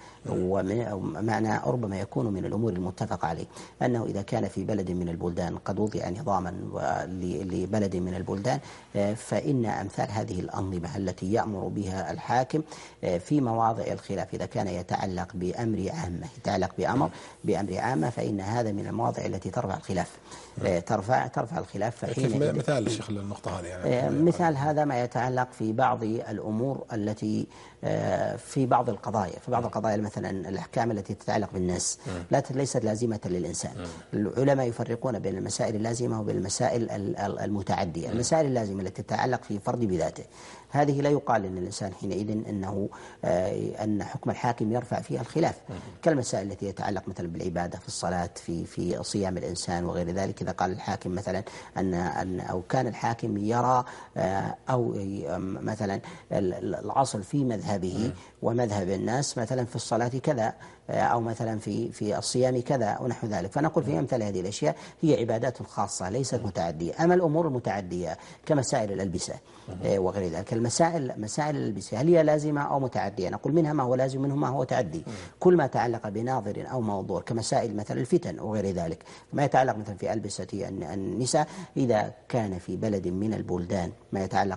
معنى ربما يكون من الأمور المتفق عليه، أنه إذا كان في بلد من البلدان قد وضع نظاما لبلد من البلدان فإن أمثال هذه الأنظمة التي يأمر بها الحاكم في مواضع الخلاف إذا كان يتعلق بأمر عامة بأمر عامة فإن هذا من المواضع التي ترفع الخلاف ترفع الخلاف. فحين مثال الشيخ النقطة هذه يعني مثال هذا ما يتعلق في بعض الأمور التي في بعض القضايا مثلا الأحكام التي تتعلق بالناس ليست لازمة للإنسان. العلماء يفرقون بين المسائل اللازمة وبين المسائل المتعدية. المسائل اللازمة التي تتعلق في فرد بذاته هذه لا يقال أن الإنسان حينئذ أن حكم الحاكم يرفع فيها الخلاف، كالمسائل التي تتعلق مثلا بالعبادة في الصلاة في صيام الإنسان وغير ذلك. إذا قال الحاكم مثلا أو كان الحاكم يرى أو مثلا الأصل في مذهبه ومذهب الناس مثلا في الصلاة كذا أو مثلا في الصيام كذا ونحو ذلك، فنقول في أمثال هذه الأشياء هي عبادات خاصة ليست متعدية. أما الأمور المتعدية كمسائل الألبسة وغير ذلك، مسائل الألبسة هل هي لازمة أو متعدية؟ نقول منها ما هو لازم منه ما هو تعدي. كل ما تعلق بناظر أو موضوع كمسائل مثلا الفتن وغير ذلك، ما يتعلق مثلا في ألبسة أن النساء إذا كان في بلد من البلدان ما يتعلق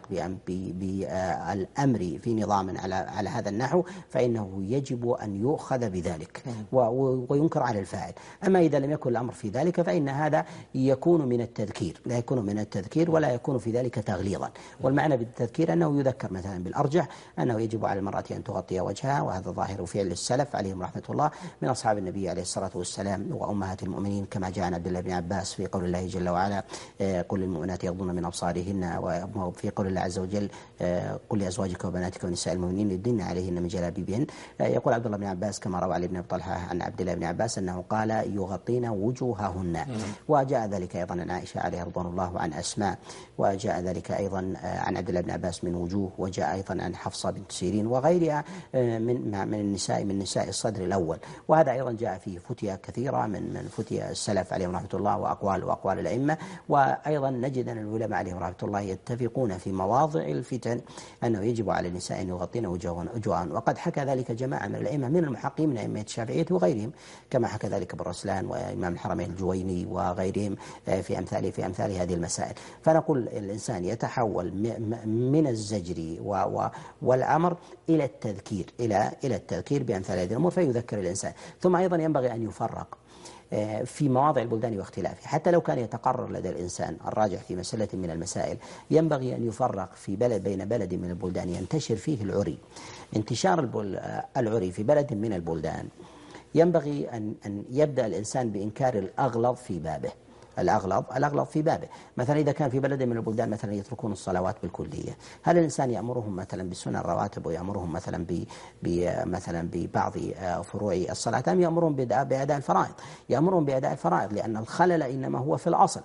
بالأمر في نظام على هذا النحو، فإنه يجب أن يؤخذ بذلك وينكر على الفاعل. أما إذا لم يكن الأمر في ذلك فإن هذا يكون من التذكير، لا يكون من التذكير ولا يكون في ذلك تغليظا. والمعنى بالتذكير أنه يذكر مثلا بالأرجح أنه يجب على المرأة أن تغطي وجهها، وهذا ظاهر فعل السلف عليهم رحمة الله من أصحاب النبي عليه الصلاة والسلام وأمهات المؤمنين، كما جاء عن عبد الله بن عباس في قول الله جل وعلا قل للمؤمنات يغضن من أبصارهن، وفي قول الله عز وجل قل لأزواجك وبناتك ونساء المؤمنين يدلن عليهن من جلابيبهن. يقول عبد الله بن عباس كما روى علي بن أبي طلحة عن عبد الله بن عباس أنه قال يغطين وجوههن. وجاء ذلك أيضا عن عائشة عليها رضوان الله وعن أسماء، وجاء ذلك أيضا عن عبد الله بن عباس من وجوه، وجاء أيضا عن حفصة بنت سيرين وغيرها من نساء الصدر الأول. وهذا أيضا جاء فيه فتية كثيرة من فتية السلف عليهم رحمة الله وأقوال الأئمة. وأيضا نجد أن العلماء عليهم رحمة الله يتفقون في مواضع الفتن أنه يجب على النساء أن يغطين وجوههن، وقد حكى ذلك جماعة من الأئمة من المحققين من أئمة الشافعية وغيرهم، كما حكى ذلك ابن رسلان وإمام الحرمين الجويني وغيرهم في أمثال هذه المسائل. فنقول الإنسان يتحول من الزجر والأمر إلى التذكير بأمثال هذه الأمور فيذكر الإنسان. ثم أيضا ينبغي أن يفرق في مواضع البلدان واختلافها، حتى لو كان يتقرر لدى الإنسان الراجح في مسألة من المسائل ينبغي أن يفرق في بين بلد من البلدان ينتشر فيه العري. انتشار العري في بلد من البلدان ينبغي أن يبدأ الإنسان بإنكار الأغلظ في بابه. الأغلظ في بابه، مثلا إذا كان في بلد من البلدان مثلا يتركون الصلوات بالكلية، هل الإنسان يأمرهم مثلا بالسنن الرواتب ويأمرهم مثلا مثلا ببعض فروع الصلاة، أم يأمرهم بأداء الفرائض؟ يأمرهم بأداء الفرائض، لأن الخلل إنما هو في الأصل.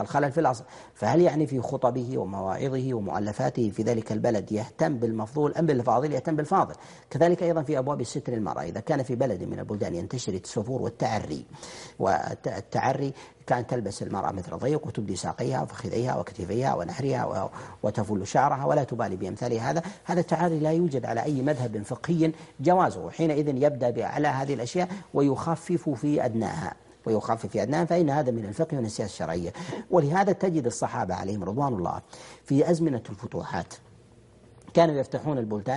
فهل يعني في خطبه ومواعظه ومؤلفاته في ذلك البلد يهتم بالمفضول أم بالفاضل؟ يهتم بالفاضل. كذلك أيضا في أبواب الستر المرأة، إذا كان في بلد من البلدان ينتشر السفور والتعري كانت تلبس المرأة مثل ضيق وتبدي ساقيها وفخذيها وكتفيها ونحرها وتفل شعرها ولا تبالي بأمثال هذا التعري لا يوجد على أي مذهب فقهي جوازه. حينئذ يبدأ على هذه الأشياء ويخفف في أدناها فإن هذا من الفقه ومن السياسة الشرعية. ولهذا تجد الصحابة عليهم رضوان الله في أزمنة الفتوحات كانوا يفتحون البلدان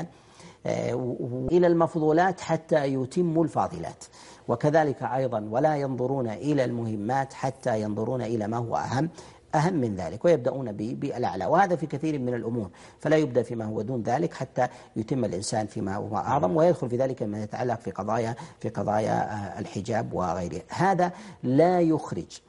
إلى المفضولات حتى يتموا الفاضلات، وكذلك أيضا ولا ينظرون إلى المهمات حتى ينظرون إلى ما هو أهم من ذلك، ويبدأون بالأعلى. وهذا في كثير من الأمور، فلا يبدأ فيما هو دون ذلك حتى يتم الإنسان فيما هو أعظم، ويدخل في ذلك ما يتعلق في قضايا الحجاب وغيره. هذا لا يخرج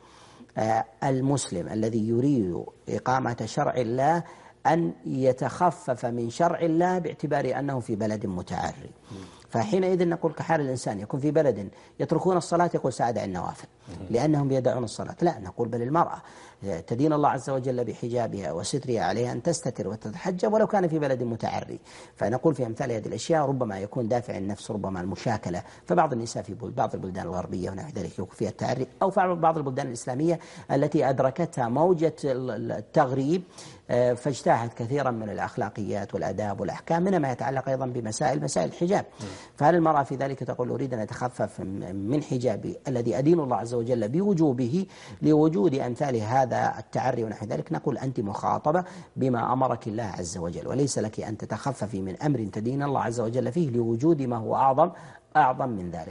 المسلم الذي يريد إقامة شرع الله أن يتخفف من شرع الله باعتبار أنه في بلد متعري. فحينئذ نقول كحال الإنسان يكون في بلد يتركون الصلاة يقول سأدع النوافل لأنهم يدعون الصلاة، لا، نقول بل المرأة تدين الله عز وجل بحجابها وسترها عليها أن تستتر وتتحجب ولو كان في بلد متعري. فنقول في أمثال هذه الأشياء ربما يكون دافع النفس، ربما المشاكلة. فبعض النساء في بعض البلدان الغربية ونحو ذلك يكون فيها التعري، أو في بعض البلدان الإسلامية التي أدركتها موجة التغريب فاجتاحت كثيرا من الأخلاقيات والأداب والأحكام، منها ما يتعلق أيضا مسائل الحجاب. فهل المرأة في ذلك تقول أريد أن أتخفف من حجابي الذي أدين الله عز وجل بوجوبه لوجود أمثال هذا التعري ونحو ذلك؟ نقول أنت مخاطبة بما أمرك الله عز وجل، وليس لك أن تتخففي من أمر تدين الله عز وجل فيه لوجود ما هو أعظم من ذلك.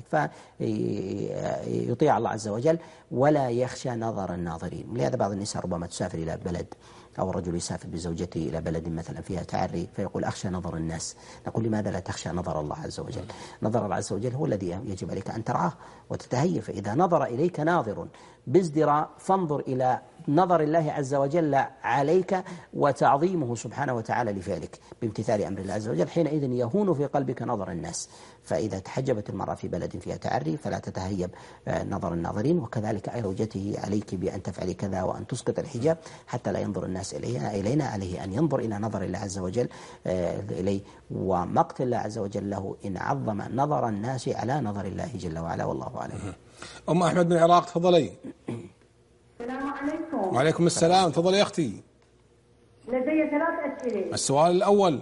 فيطيع الله عز وجل ولا يخشى نظر الناظرين. لهذا بعض النساء ربما تسافر إلى بلد أو الرجل يسافر بزوجته إلى بلد مثلا فيها تعري فيقول أخشى نظر الناس. نقول لماذا لا تخشى نظر الله عز وجل؟ نظر الله عز وجل هو الذي يجب عليك أن ترعاه وتتهيأ. فإذا نظر إليك ناظر بازدراء فانظر إلى نظر الله عز وجل عليك وتعظيمه سبحانه وتعالى لفعلك بامتثال أمر الله عز وجل، حينئذ يهون في قلبك نظر الناس. فإذا تحجبت المرأة في بلد فيها تعري فلا تتهيب نظر الناظرين، وكذلك أي زوجته عليك بأن تفعلي كذا وأن تسقط الحجاب حتى لا ينظر الناس إلينا. عليه أن ينظر إلى نظر الله عز وجل إليه ومقت الله عز وجل له إن عظم نظر الناس على نظر الله جل وعلا، والله أعلم. أم أحمد من العراق، تفضلي. السلام عليكم. وعليكم السلام، تفضلي يا أختي. لدي 3 أسئلة. السؤال الأول: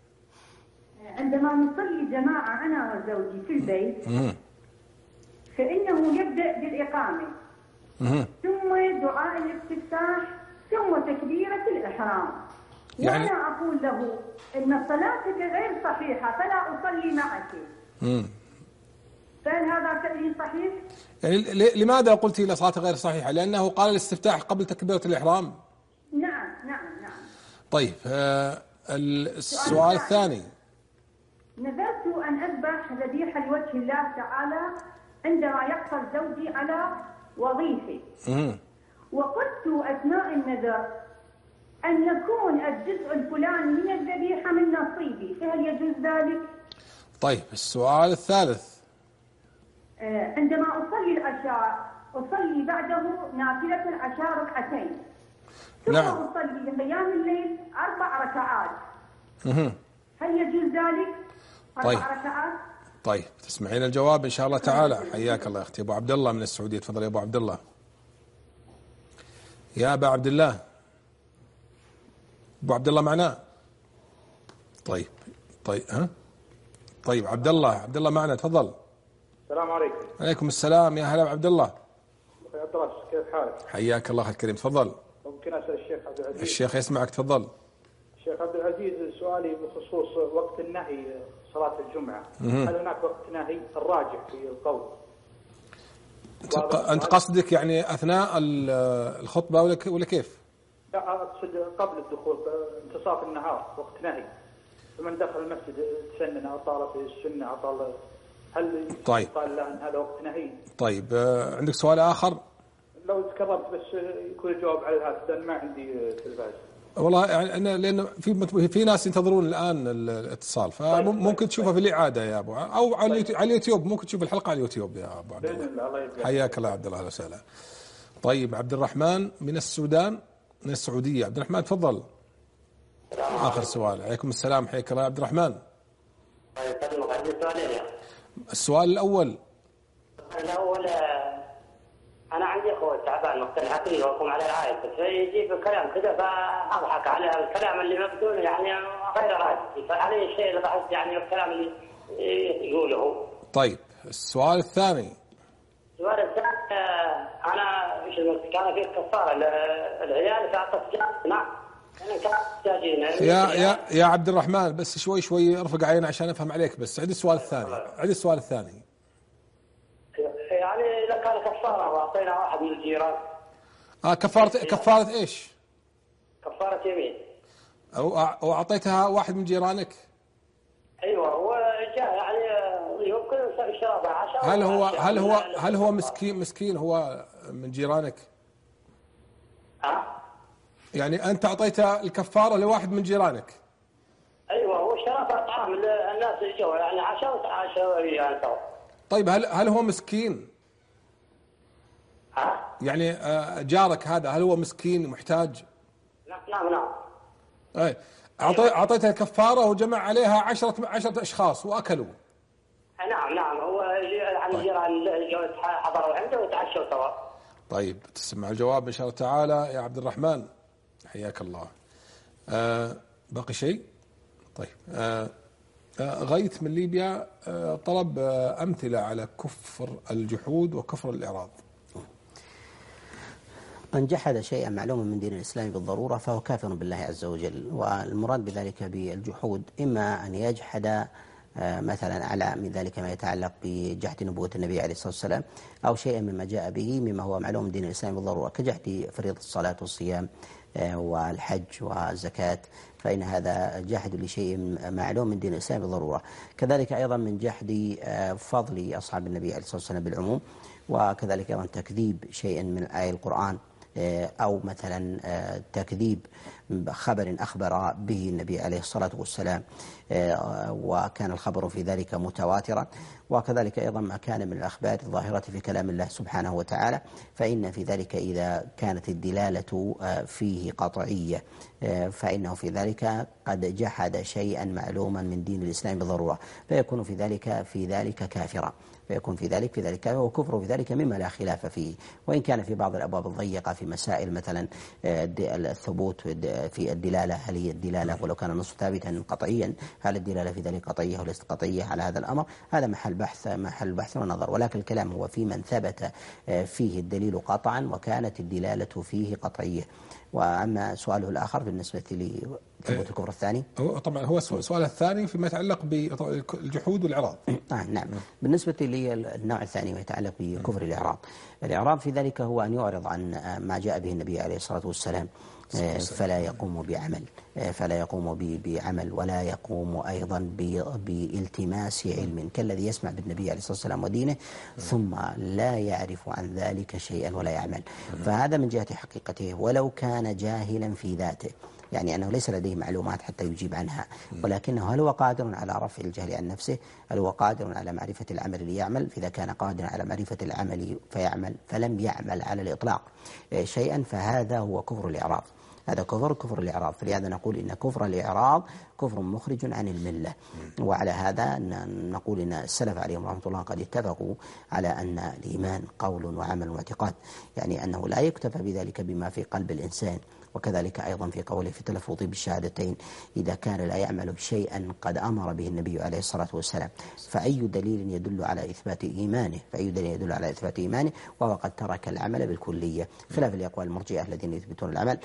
عندما نصلي جماعة أنا وزوجي في البيت فإنه يبدأ بالإقامة ثم دعاء الاستفتاح ثم تكبيرة الإحرام. يعني وأنا أقول له إن صلاتك غير صحيحة فلا أصلي معك. فهل هذا تأويل صحيح؟ يعني لماذا قلت لي صلاته غير صحيحة؟ لأنه قال الاستفتاح قبل تكبيرة الإحرام. نعم. طيب السؤال الثاني. نذرت أن أذبح ذبيحة لوجه الله تعالى عندما يحصل زوجي على وظيفة. وقلت أثناء النذر أن يكون الجزء الفلاني من الذبيحة من نصيبي، فهل يجوز ذلك؟ طيب السؤال الثالث. عندما أصلي العشاء أصلي بعده نافلة العشاء ركعتين، ثم نعم. أصلي قيام الليل 4 ركعات. هل يجوز ذلك؟ 4 ركعات؟ طيب تسمعين الجواب إن شاء الله تعالى. حياك الله أختي. أبو عبد الله من السعودية، تفضل يا أبو عبد الله. يا أبا عبد الله. أبو عبد الله معنا؟ طيب طيب عبد الله معنا، تفضل. السلام عليكم. عليكم السلام، يا هلا عبد الله. أخي عبد كيف حالك؟ حياك الله أخي الكريم، تفضل. ممكن أسأل الشيخ عبد العزيز؟ الشيخ يسمعك، تفضل. الشيخ عبد العزيز، سؤالي بخصوص وقت النهي صلاة الجمعة. هل هناك وقت نهي الراجح في القول؟ أنت قصدك يعني أثناء الخطبة ولا كيف؟ لا، أقصد قبل الدخول، انتصاف النهار وقت نهي، فمن دخل المسجد تسنن أطال في السنة أطال، هل طيب قال له أن هذا وقت نهي؟ طيب عندك سؤال آخر؟ لو تكررت بس يكون الجواب على الهاتف لأن ما عندي تلفاز. والله يعني أنا لأن في ناس ينتظرون الآن الاتصال، فممكن تشوفها في الإعادة يا أبو، أو على اليوتيوب، ممكن تشوف الحلقة على اليوتيوب يا أبو عبد الله. حياك الله عبد الله، أهلا وسهلا. طيب عبد الرحمن من السودان، من السعودية. عبد الرحمن تفضل. آخر سؤال. عليكم السلام، حياك الله عبد الرحمن. السؤال الأول. أنا عندي أخوة تعبان مقتنع فيه وأقوم على رعايته، فيجيب كلام كذا فأضحك على الكلام اللي مبدون يعني غير راجل، فعليه الشيء اللي بحث يعني الكلام اللي يقوله. طيب السؤال الثاني. السؤال الثاني، أنا كان في كفارة العيال فأعطت نعم. يا عبد الرحمن بس شوي ارفق عيني عشان افهم عليك. بس عندي السؤال الثاني. يعني اذا كان كفاره واعطينا واحد من الجيران. كفاره ايش؟ كفاره يمين. او اعطيتها واحد من جيرانك؟ ايوه، هو جاء يعني يمكن شرابها عشاء. هل هو مسكين هو من جيرانك؟ يعني أنت أعطيت الكفارة لواحد من جيرانك؟ أيوة، هو شرف طعام الناس يجوا يعني عشاء وتعاشوا يعني سوا. طيب هل هو مسكين؟ يعني جارك هذا هل هو مسكين محتاج؟ نعم. أي أعطيته الكفارة وجمع عليها 10 أشخاص وأكلوا. نعم، هو يعني جيران حضروا عنده وتعشوا سوا. طيب تسمع الجواب إن شاء الله تعالى يا عبد الرحمن. حياك الله. باقي شيء؟ طيب غيث من ليبيا طلب أمثلة على كفر الجحود وكفر الإعراض. من جحد شيئا معلوما من دين الإسلام بالضرورة فهو كافر بالله عز وجل. والمراد بذلك بالجحود إما أن يجحد مثلا على من ذلك ما يتعلق بجحد نبوة النبي عليه الصلاة والسلام، أو شيئا مما جاء به مما هو معلوم من دين الإسلام بالضرورة كجحد فريضة الصلاة والصيام والحج والزكاة، فإن هذا جحد لشيء معلوم من دين الإسلام بالضرورة. كذلك أيضا من جحد فضل أصحاب النبي عليه الصلاة والسلام بالعموم، وكذلك أيضا تكذيب شيء من آية القرآن، أو مثلا تكذيب خبر أخبر به النبي عليه الصلاة والسلام وكان الخبر في ذلك متواترا، وكذلك أيضا ما كان من الأخبار الظاهرة في كلام الله سبحانه وتعالى، فإن في ذلك إذا كانت الدلالة فيه قطعية فإنه في ذلك قد جحد شيئا معلوما من دين الإسلام بالضرورة، فيكون في ذلك كافرا، فيكون في ذلك وكفر في ذلك مما لا خلاف فيه. وإن كان في بعض الأبواب الضيقة في مسائل مثلا الثبوت في الدلالة، هل هي الدلالة ولو كان النص ثابتا قطعيا هل الدلالة في ذلك قطعية أو ليست قطعية على هذا الأمر، هذا محل محل بحث ونظر، ولكن الكلام هو في من ثبت فيه الدليل قطعا وكانت الدلالة فيه قطعية. وأما سؤاله الآخر بالنسبة لثبوت الكفر الثاني، طبعا هو السؤال الثاني فيما يتعلق بالجحود والإعراض. نعم. بالنسبة للنوع الثاني ما يتعلق بكفر الإعراض، الإعراض في ذلك هو أن يعرض عن ما جاء به النبي عليه الصلاة والسلام فلا يقوم بعمل ولا يقوم أيضا بالتماس علم، كالذي يسمع بالنبي عليه الصلاة والسلام ودينه ثم لا يعرف عن ذلك شيئا ولا يعمل. فهذا من جهة حقيقته ولو كان جاهلا في ذاته، يعني أنه ليس لديه معلومات حتى يجيب عنها، ولكنه هل هو قادر على رفع الجهل عن نفسه؟ هل هو قادر على معرفة العمل ليعمل؟ فإذا كان قادرا على معرفة العمل فيعمل فلم يعمل على الإطلاق شيئا فهذا هو كفر الإعراض، هذا كفر الإعراض. فلهذا نقول إن كفر الإعراض كفر مخرج عن الملة. وعلى هذا نقول إن السلف عليهم رحمة الله قد اتفقوا على أن الإيمان قول وعمل واعتقاد، يعني أنه لا يكتفى بذلك بما في قلب الإنسان، وكذلك أيضا في قوله في التلفظ بالشهادتين إذا كان لا يعمل بشيئا قد أمر به النبي عليه الصلاة والسلام، فأي دليل يدل على إثبات إيمانه وهو قد ترك العمل بالكلية، خلاف الأقوال المرجئة الذين يثبتون العمل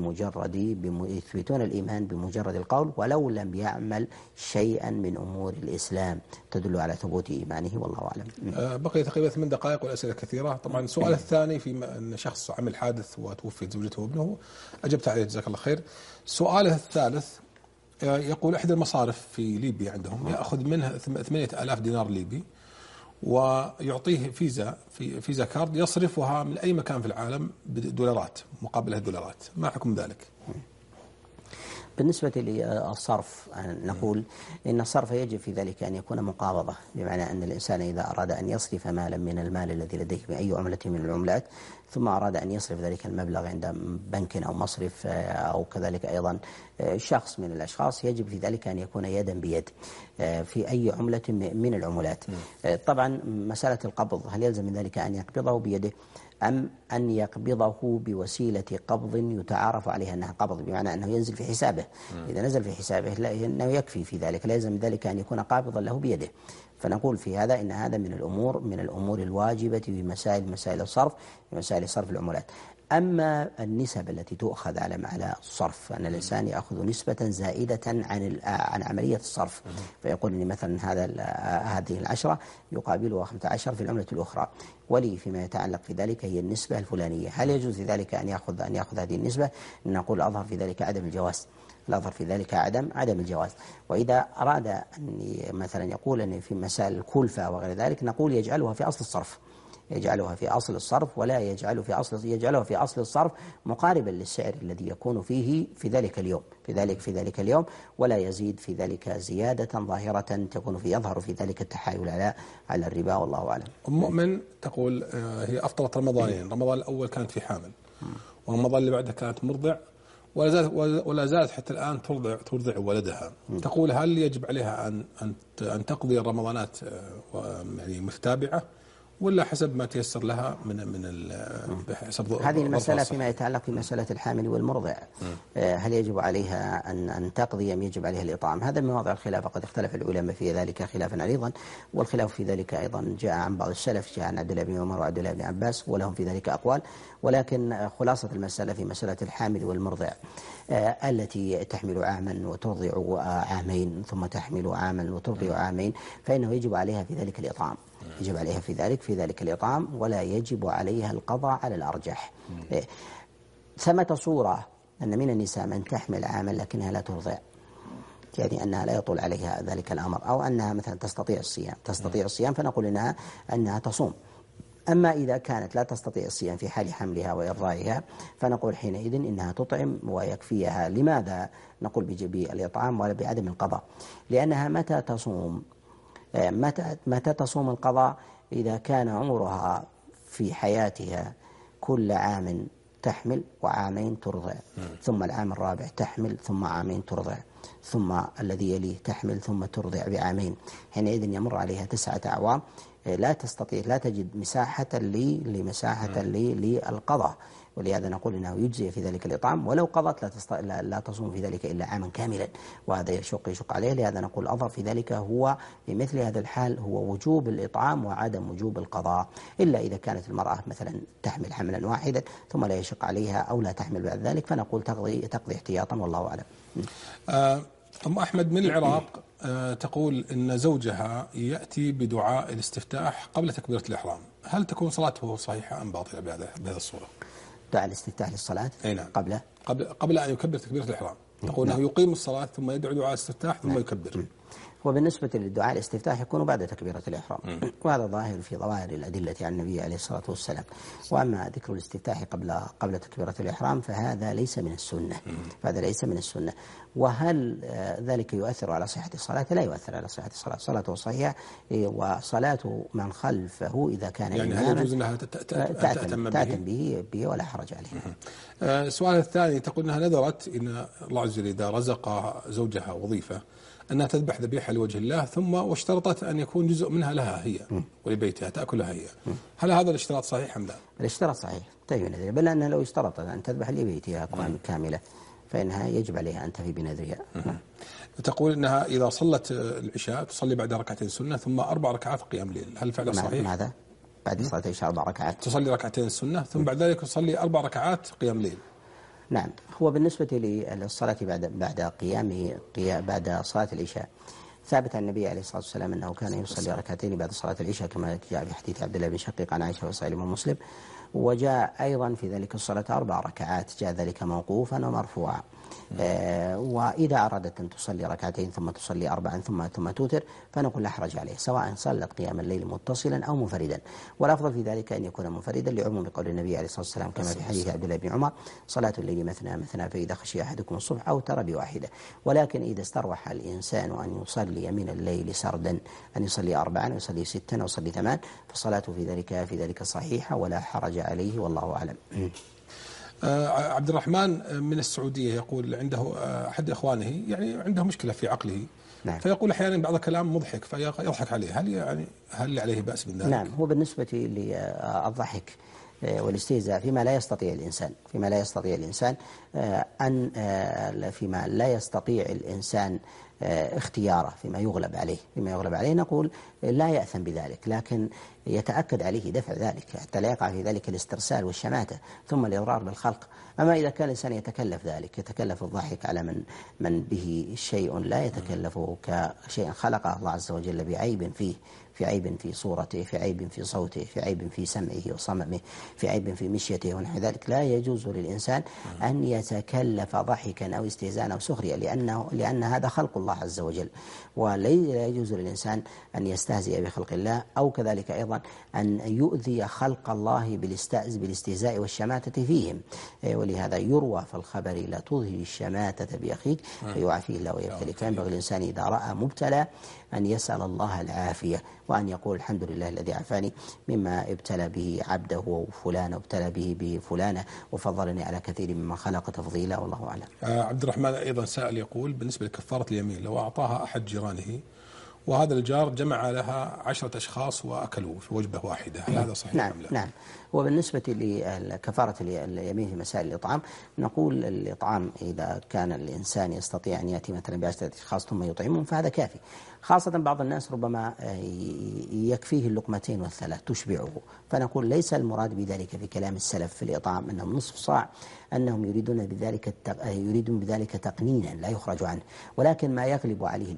يثبتون الإيمان بمجرد القول ولو لم يعمل شيئا من أمور الإسلام تدل على ثبوت إيمانه، والله أعلم. بقي تقريبا 8 دقائق والأسئلة كثيرة. طبعا السؤال الثاني في أن شخص عمل حادث وتوفيت زوجته وابنه، أجبت عليه جزاك الله خير. سؤاله الثالث يقول أحد المصارف في ليبيا عندهم يأخذ منها 8,000 دينار ليبي ويعطيه فيزا كارد يصرفها من أي مكان في العالم بدولارات مقابلها دولارات، ما حكم ذلك؟ بالنسبة للصرف نقول إن الصرف يجب في ذلك أن يكون مقابضة، بمعنى أن الإنسان إذا أراد أن يصرف مالا من المال الذي لديه بأي عملة من العملات ثم أراد أن يصرف ذلك المبلغ عند بنك أو مصرف أو كذلك أيضا شخص من الأشخاص، يجب في ذلك أن يكون يدا بيد في أي عملة من العملات. طبعا مسألة القبض هل يلزم من ذلك أن يقبضه بيده أم أن يقبضه بوسيلة قبض يتعارف عليها أنها قبض، بمعنى أنه ينزل في حسابه؟ إذا نزل في حسابه أنه يكفي في ذلك، لا يلزم من ذلك أن يكون قابضا له بيده. فنقول في هذا إن هذا من الأمور الواجبة في مسائل الصرف، في مسائل صرف العملات. أما النسب التي تؤخذ على الصرف، أن الإنسان يأخذ نسبة زائدة عن عملية الصرف، فيقول إن مثلا هذه 10 يقابلها 15 في العملة الأخرى، ولي فيما يتعلق في ذلك هي النسبة الفلانية، هل يجوز في ذلك أن يأخذ هذه النسبة؟ نقول أظهر في ذلك عدم الجواز، الأظهر في ذلك عدم الجواز. وإذا أراد أن مثلا يقول أن في مسائل الكلفة وغير ذلك نقول يجعلها في أصل الصرف، يجعلها في أصل الصرف ولا يجعلها في أصل الصرف مقاربا للسعر الذي يكون فيه في ذلك اليوم ولا يزيد في ذلك زيادة ظاهرة يظهر في ذلك التحايل على الربا، والله أعلم. مؤمن تقول هي أفطرت رمضانين، رمضان الأول كانت في حامل ورمضان اللي بعده كانت مرضع ولا زالت حتى الآن ترضع ولدها، تقول هل يجب عليها أن تقضي الرمضانات يعني متتابعة ولا حسب ما تيسر لها من حسب هذه المسألة فيما يتعلق في مسألة الحامل والمرضع، هل يجب عليها أن تقضي أم يجب عليها الإطعام؟ هذا من مواضع الخلاف، قد اختلف العلماء في ذلك خلافا عريضا، والخلاف في ذلك أيضا جاء عن بعض السلف، جاء عن عبد الله بن عمر وعبد الله بن عباس ولهم في ذلك أقوال، ولكن خلاصة المسألة في مسألة الحامل والمرضع التي تحمل عاما وترضع عامين ثم تحمل عاما وترضع عامين، فإنه يجب عليها في ذلك الإطعام، يجب عليها في ذلك الإطعام ولا يجب عليها القضاء على الأرجح. ثمة صورة أن من النساء من تحمل عاما لكنها لا ترضع، يعني أنها لا يطول عليها ذلك الأمر، أو أنها مثلا تستطيع الصيام فنقول أنها تصوم. أما إذا كانت لا تستطيع الصيام في حال حملها وإرضاعها فنقول حينئذ إنها تطعم ويكفيها. لماذا نقول بالإطعام ولا بعدم القضاء؟ لأنها متى تصوم القضاء؟ إذا كان عمرها في حياتها كل عام تحمل وعامين ترضع، ثم العام الرابع تحمل ثم عامين ترضع، ثم الذي يليه تحمل ثم ترضع بعامين، حينئذ يمر عليها 9 أعوام لا تجد مساحة للقضاء، ولهذا نقول إنه يجزي في ذلك الإطعام، ولو قضت لا تصوم في ذلك إلا عاما كاملا، وهذا يشق عليه. لهذا نقول الأظهر في ذلك هو في مثل هذا الحال هو وجوب الإطعام وعدم وجوب القضاء، إلا إذا كانت المرأة مثلا تحمل حملا واحدا ثم لا يشق عليها أو لا تحمل بعد ذلك، فنقول تقضي احتياطا والله أعلم. أم أحمد من العراق تقول إن زوجها يأتي بدعاء الاستفتاح قبل تكبيرة الإحرام، هل تكون صلاته صحيحة أم باطلة بهذه الصورة؟ دعاء الاستفتاح للصلاة نعم. قبل أن يكبر تكبيرة الإحرام، تقول أنه يقيم الصلاة ثم يدعو دعاء الاستفتاح ثم يكبر. وبالنسبة للدعاء الاستفتاح يكون بعد تكبيرة الإحرام، وهذا ظاهر في ظواهر الأدلة عن النبي عليه الصلاة والسلام. وأما ذكر الاستفتاح قبل تكبيرة الإحرام فهذا ليس من السنة. وهل ذلك يؤثر على صحة الصلاة؟ لا يؤثر على صحة الصلاة، صلاته صحيحة، وصلاة من خلفه إذا كان يعني هل يجوز أنها تأتم به ولا حرج عليه. السؤال الثاني تقول أنها نذرت إن الله عز وجل إذا رزق زوجها وظيفة أنها تذبح ذبيحة لوجه الله، ثم واشترطت أن يكون جزء منها لها هي ولبيتها تأكلها هي، هل هذا الاشتراط صحيح أم لا؟ الاشتراط صحيح طيب، بل أنها لو اشترطت أن تذبح لبيتها أكوان كاملة فإنها يجب عليها أن تفي بنذرها. تقول أنها إذا صلت العشاء تصلي بعد ركعتين سنة ثم 4 ركعات قيام ليل، هل فعلا صحيح؟ ماذا؟ بعد صلاة العشاء 4 ركعات تصلي ركعتين سنة ثم بعد ذلك تصلي 4 ركعات قيام ليل. نعم، هو بالنسبة للصلاة بعد صلاة العشاء ثابت عن النبي عليه الصلاة والسلام أنه كان يصلي ركعتين بعد صلاة العشاء كما جاء في حديث عبد الله بن شقيق عن عائشة وصحيح الإمام مسلم، وجاء أيضا في ذلك الصلاة 4 ركعات، جاء ذلك موقوفا ومرفوعا. وإذا أرادت أن تصلي ركعتين ثم تصلي 4 ثم توتر فنقول لا حرج عليه، سواء صلت قيام الليل متصلا أو منفردا، والأفضل في ذلك أن يكون منفردا لعموم قول النبي عليه الصلاة والسلام كما في حديث عبد الله بن عمر: صلاة الليل مثنى مثنى فإذا خشي أحدكم الصبح أوتر بواحدة. ولكن إذا استروح الإنسان أن يصلي من الليل سردا، أن يصلي 4 ويصلي 6 ويصلي 8، فصلاته في ذلك صحيحة ولا حرج عليه والله أعلم. عبد الرحمن من السعودية يقول عنده أحد إخوانه يعني عنده مشكلة في عقله. نعم. فيقول أحيانا بعض الكلام مضحك فيضحك عليه، هل عليه بأس من ذلك؟ نعم، هو بالنسبة للضحك والاستهزاء فيما لا يستطيع الإنسان اختياره، فيما يغلب عليه نقول لا يأثم بذلك، لكن يتأكد عليه دفع ذلك حتى لا يقع في ذلك الاسترسال والشماتة ثم الإضرار بالخلق. أما إذا كان الإنسان يتكلف الضحك على من به شيء لا يتكلفه كشيء خلقه الله عز وجل بعيب فيه، في عيب في صورته، في عيب في صوته، في عيب في سمعه وصممه، في عيب في مشيته ونحو ذلك، لا يجوز للإنسان أن يتكلف ضحكا أو استهزاء أو سخريا، لأن هذا خلق الله عز وجل، ولا يجوز للإنسان أن يستهزئ بخلق الله، أو كذلك أيضا أن يؤذي خلق الله بالاستهزاء والشماتة فيهم. ولهذا يروى في الخبر: لا تظهر الشماتة بأخيك فيعافيه الله ويبتليك. فينبغي الإنسان إذا رأى مبتلى أن يسأل الله العافية، وأن يقول: الحمد لله الذي عافاني مما ابتلى به عبده وفلان، وابتلى به بفلانة، وفضلني على كثير مما خلق تفضيلا، والله أعلم. عبد الرحمن أيضا سائل يقول: بالنسبة لكفارة اليمين لو أعطاها أحد جيرانه وهذا الجار جمع لها 10 أشخاص وأكلوا في وجبة واحدة، هل هذا صحيح أم لا؟ نعم. وبالنسبة لكفارة اليمين في مسائل الإطعام نقول الإطعام إذا كان الإنسان يستطيع أن يأتي مثلا ب10 أشخاص ثم يطعمهم فهذا كافي، خاصة بعض الناس ربما يكفيه اللقمتين والثلاث تشبعه، فنقول ليس المراد بذلك في كلام السلف في الإطعام أنهم نصف صاع، أنهم يريدون بذلك تقنينا لا يخرج عنه، ولكن ما يغلب عليه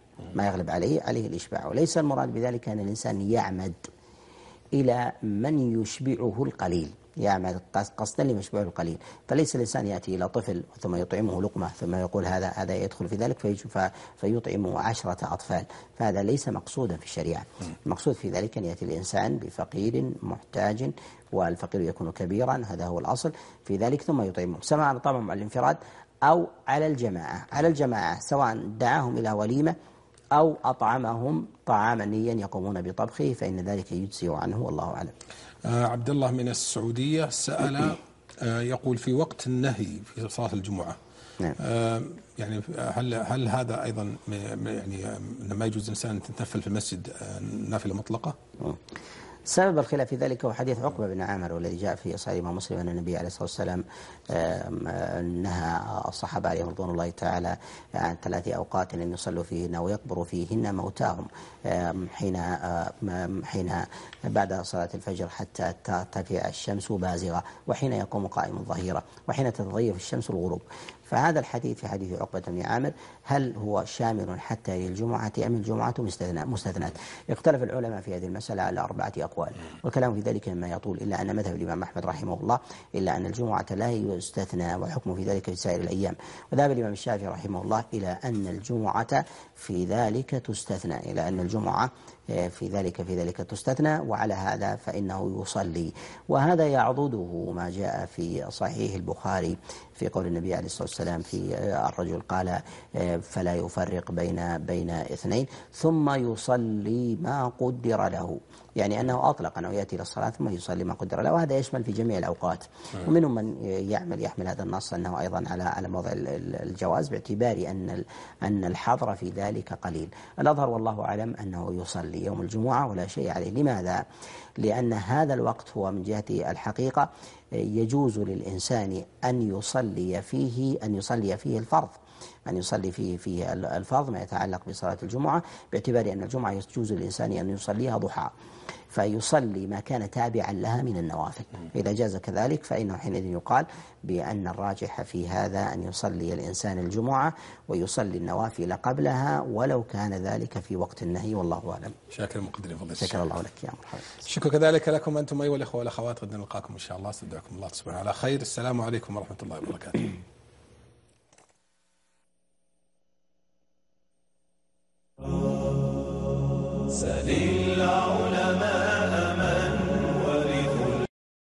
الإشباع، وليس المراد بذلك أن الإنسان يعمد إلى من يشبعه القليل، يعمد قصدا لما يشبعه القليل، فليس الإنسان يأتي إلى طفل ثم يطعمه لقمة ثم يقول هذا يدخل في ذلك فيطعمه 10 أطفال، فهذا ليس مقصودا في الشريعة. المقصود في ذلك أن يأتي الإنسان بفقير محتاج، والفقير يكون كبيرا، هذا هو الأصل في ذلك، ثم يطعمه سواء طعمهم على الانفراد أو على الجماعة، سواء دعاهم إلى وليمة أو أطعمهم طعاما نيا يقومون بطبخه، فإن ذلك يجزي عنه والله أعلم. عبد الله من السعودية سأل يقول: في وقت النهي في صلاة الجمعة نعم. يعني هل هذا أيضا يعني ما يجوز الإنسان تتنفل في المسجد نافلة مطلقة؟ سبب الخلاف في ذلك هو حديث عقبة بن عامر والذي جاء في صحيح الإمام مسلم أن النبي عليه الصلاة والسلام نهى الصحابة عليهم رضوان الله تعالى عن 3 أوقات أن يصلوا فيهن ويقبروا فيهن موتاهم، حين بعد صلاة الفجر حتى ترتفع الشمس بازغة، وحين يقوم قائم الظهيرة، وحين تتغير الشمس الغروب. فهذا الحديث في حديث عقبة بن عامر هل هو شامل حتى للجمعة أم الجمعة مستثنات؟ اختلف العلماء في هذه المسألة على 4 أقوال، والكلام في ذلك مما يطول، إلا أن مذهب الإمام أحمد رحمه الله إلا أن الجمعة لا يستثنى والحكم في ذلك في سائر الأيام، وذهب الإمام الشافعي رحمه الله إلى أن الجمعة في ذلك تستثنى، إلى أن الجمعة في ذلك تستثنى، وعلى هذا فإنه يصلي. وهذا يعضده ما جاء في صحيح البخاري في قول النبي عليه الصلاة والسلام في الرجل قال فلا يفرق بين 2 ثم يصلي ما قدر له، يعني أنه أطلق أنه يأتي إلى الصلاة ثم يصلي ما قدر له، وهذا يشمل في جميع الأوقات. ومنهم من يحمل هذا النص أنه أيضا على موضع الجواز باعتبار أن الحظر في ذلك قليل. الأظهر والله أعلم أنه يصلي يوم الجمعة ولا شيء عليه. لماذا؟ لأن هذا الوقت هو من جهة الحقيقة يجوز للإنسان أن يصلي فيه الفرض، أن يصلي فيه الفرض ما يتعلق بصلاة الجمعة، باعتبار أن الجمعة يجوز للإنسان أن يصليها ضحى، فيصلي ما كان تابعا لها من النوافل. إذا جاز كذلك فإنه حينئذ يقال بأن الراجح في هذا أن يصلي الإنسان الجمعة ويصلي النوافل قبلها ولو كان ذلك في وقت النهي، والله أعلم. شاكر مقدرين فضل الشيخ. شكر الله لك يا مرحبا. شكرا كذلك لكم أنتم أيها الإخوة والأخوات، غدا نلقاكم إن شاء الله، استودعكم الله تصبحون على خير. السلام عليكم ورحمة الله وبركاته. سليم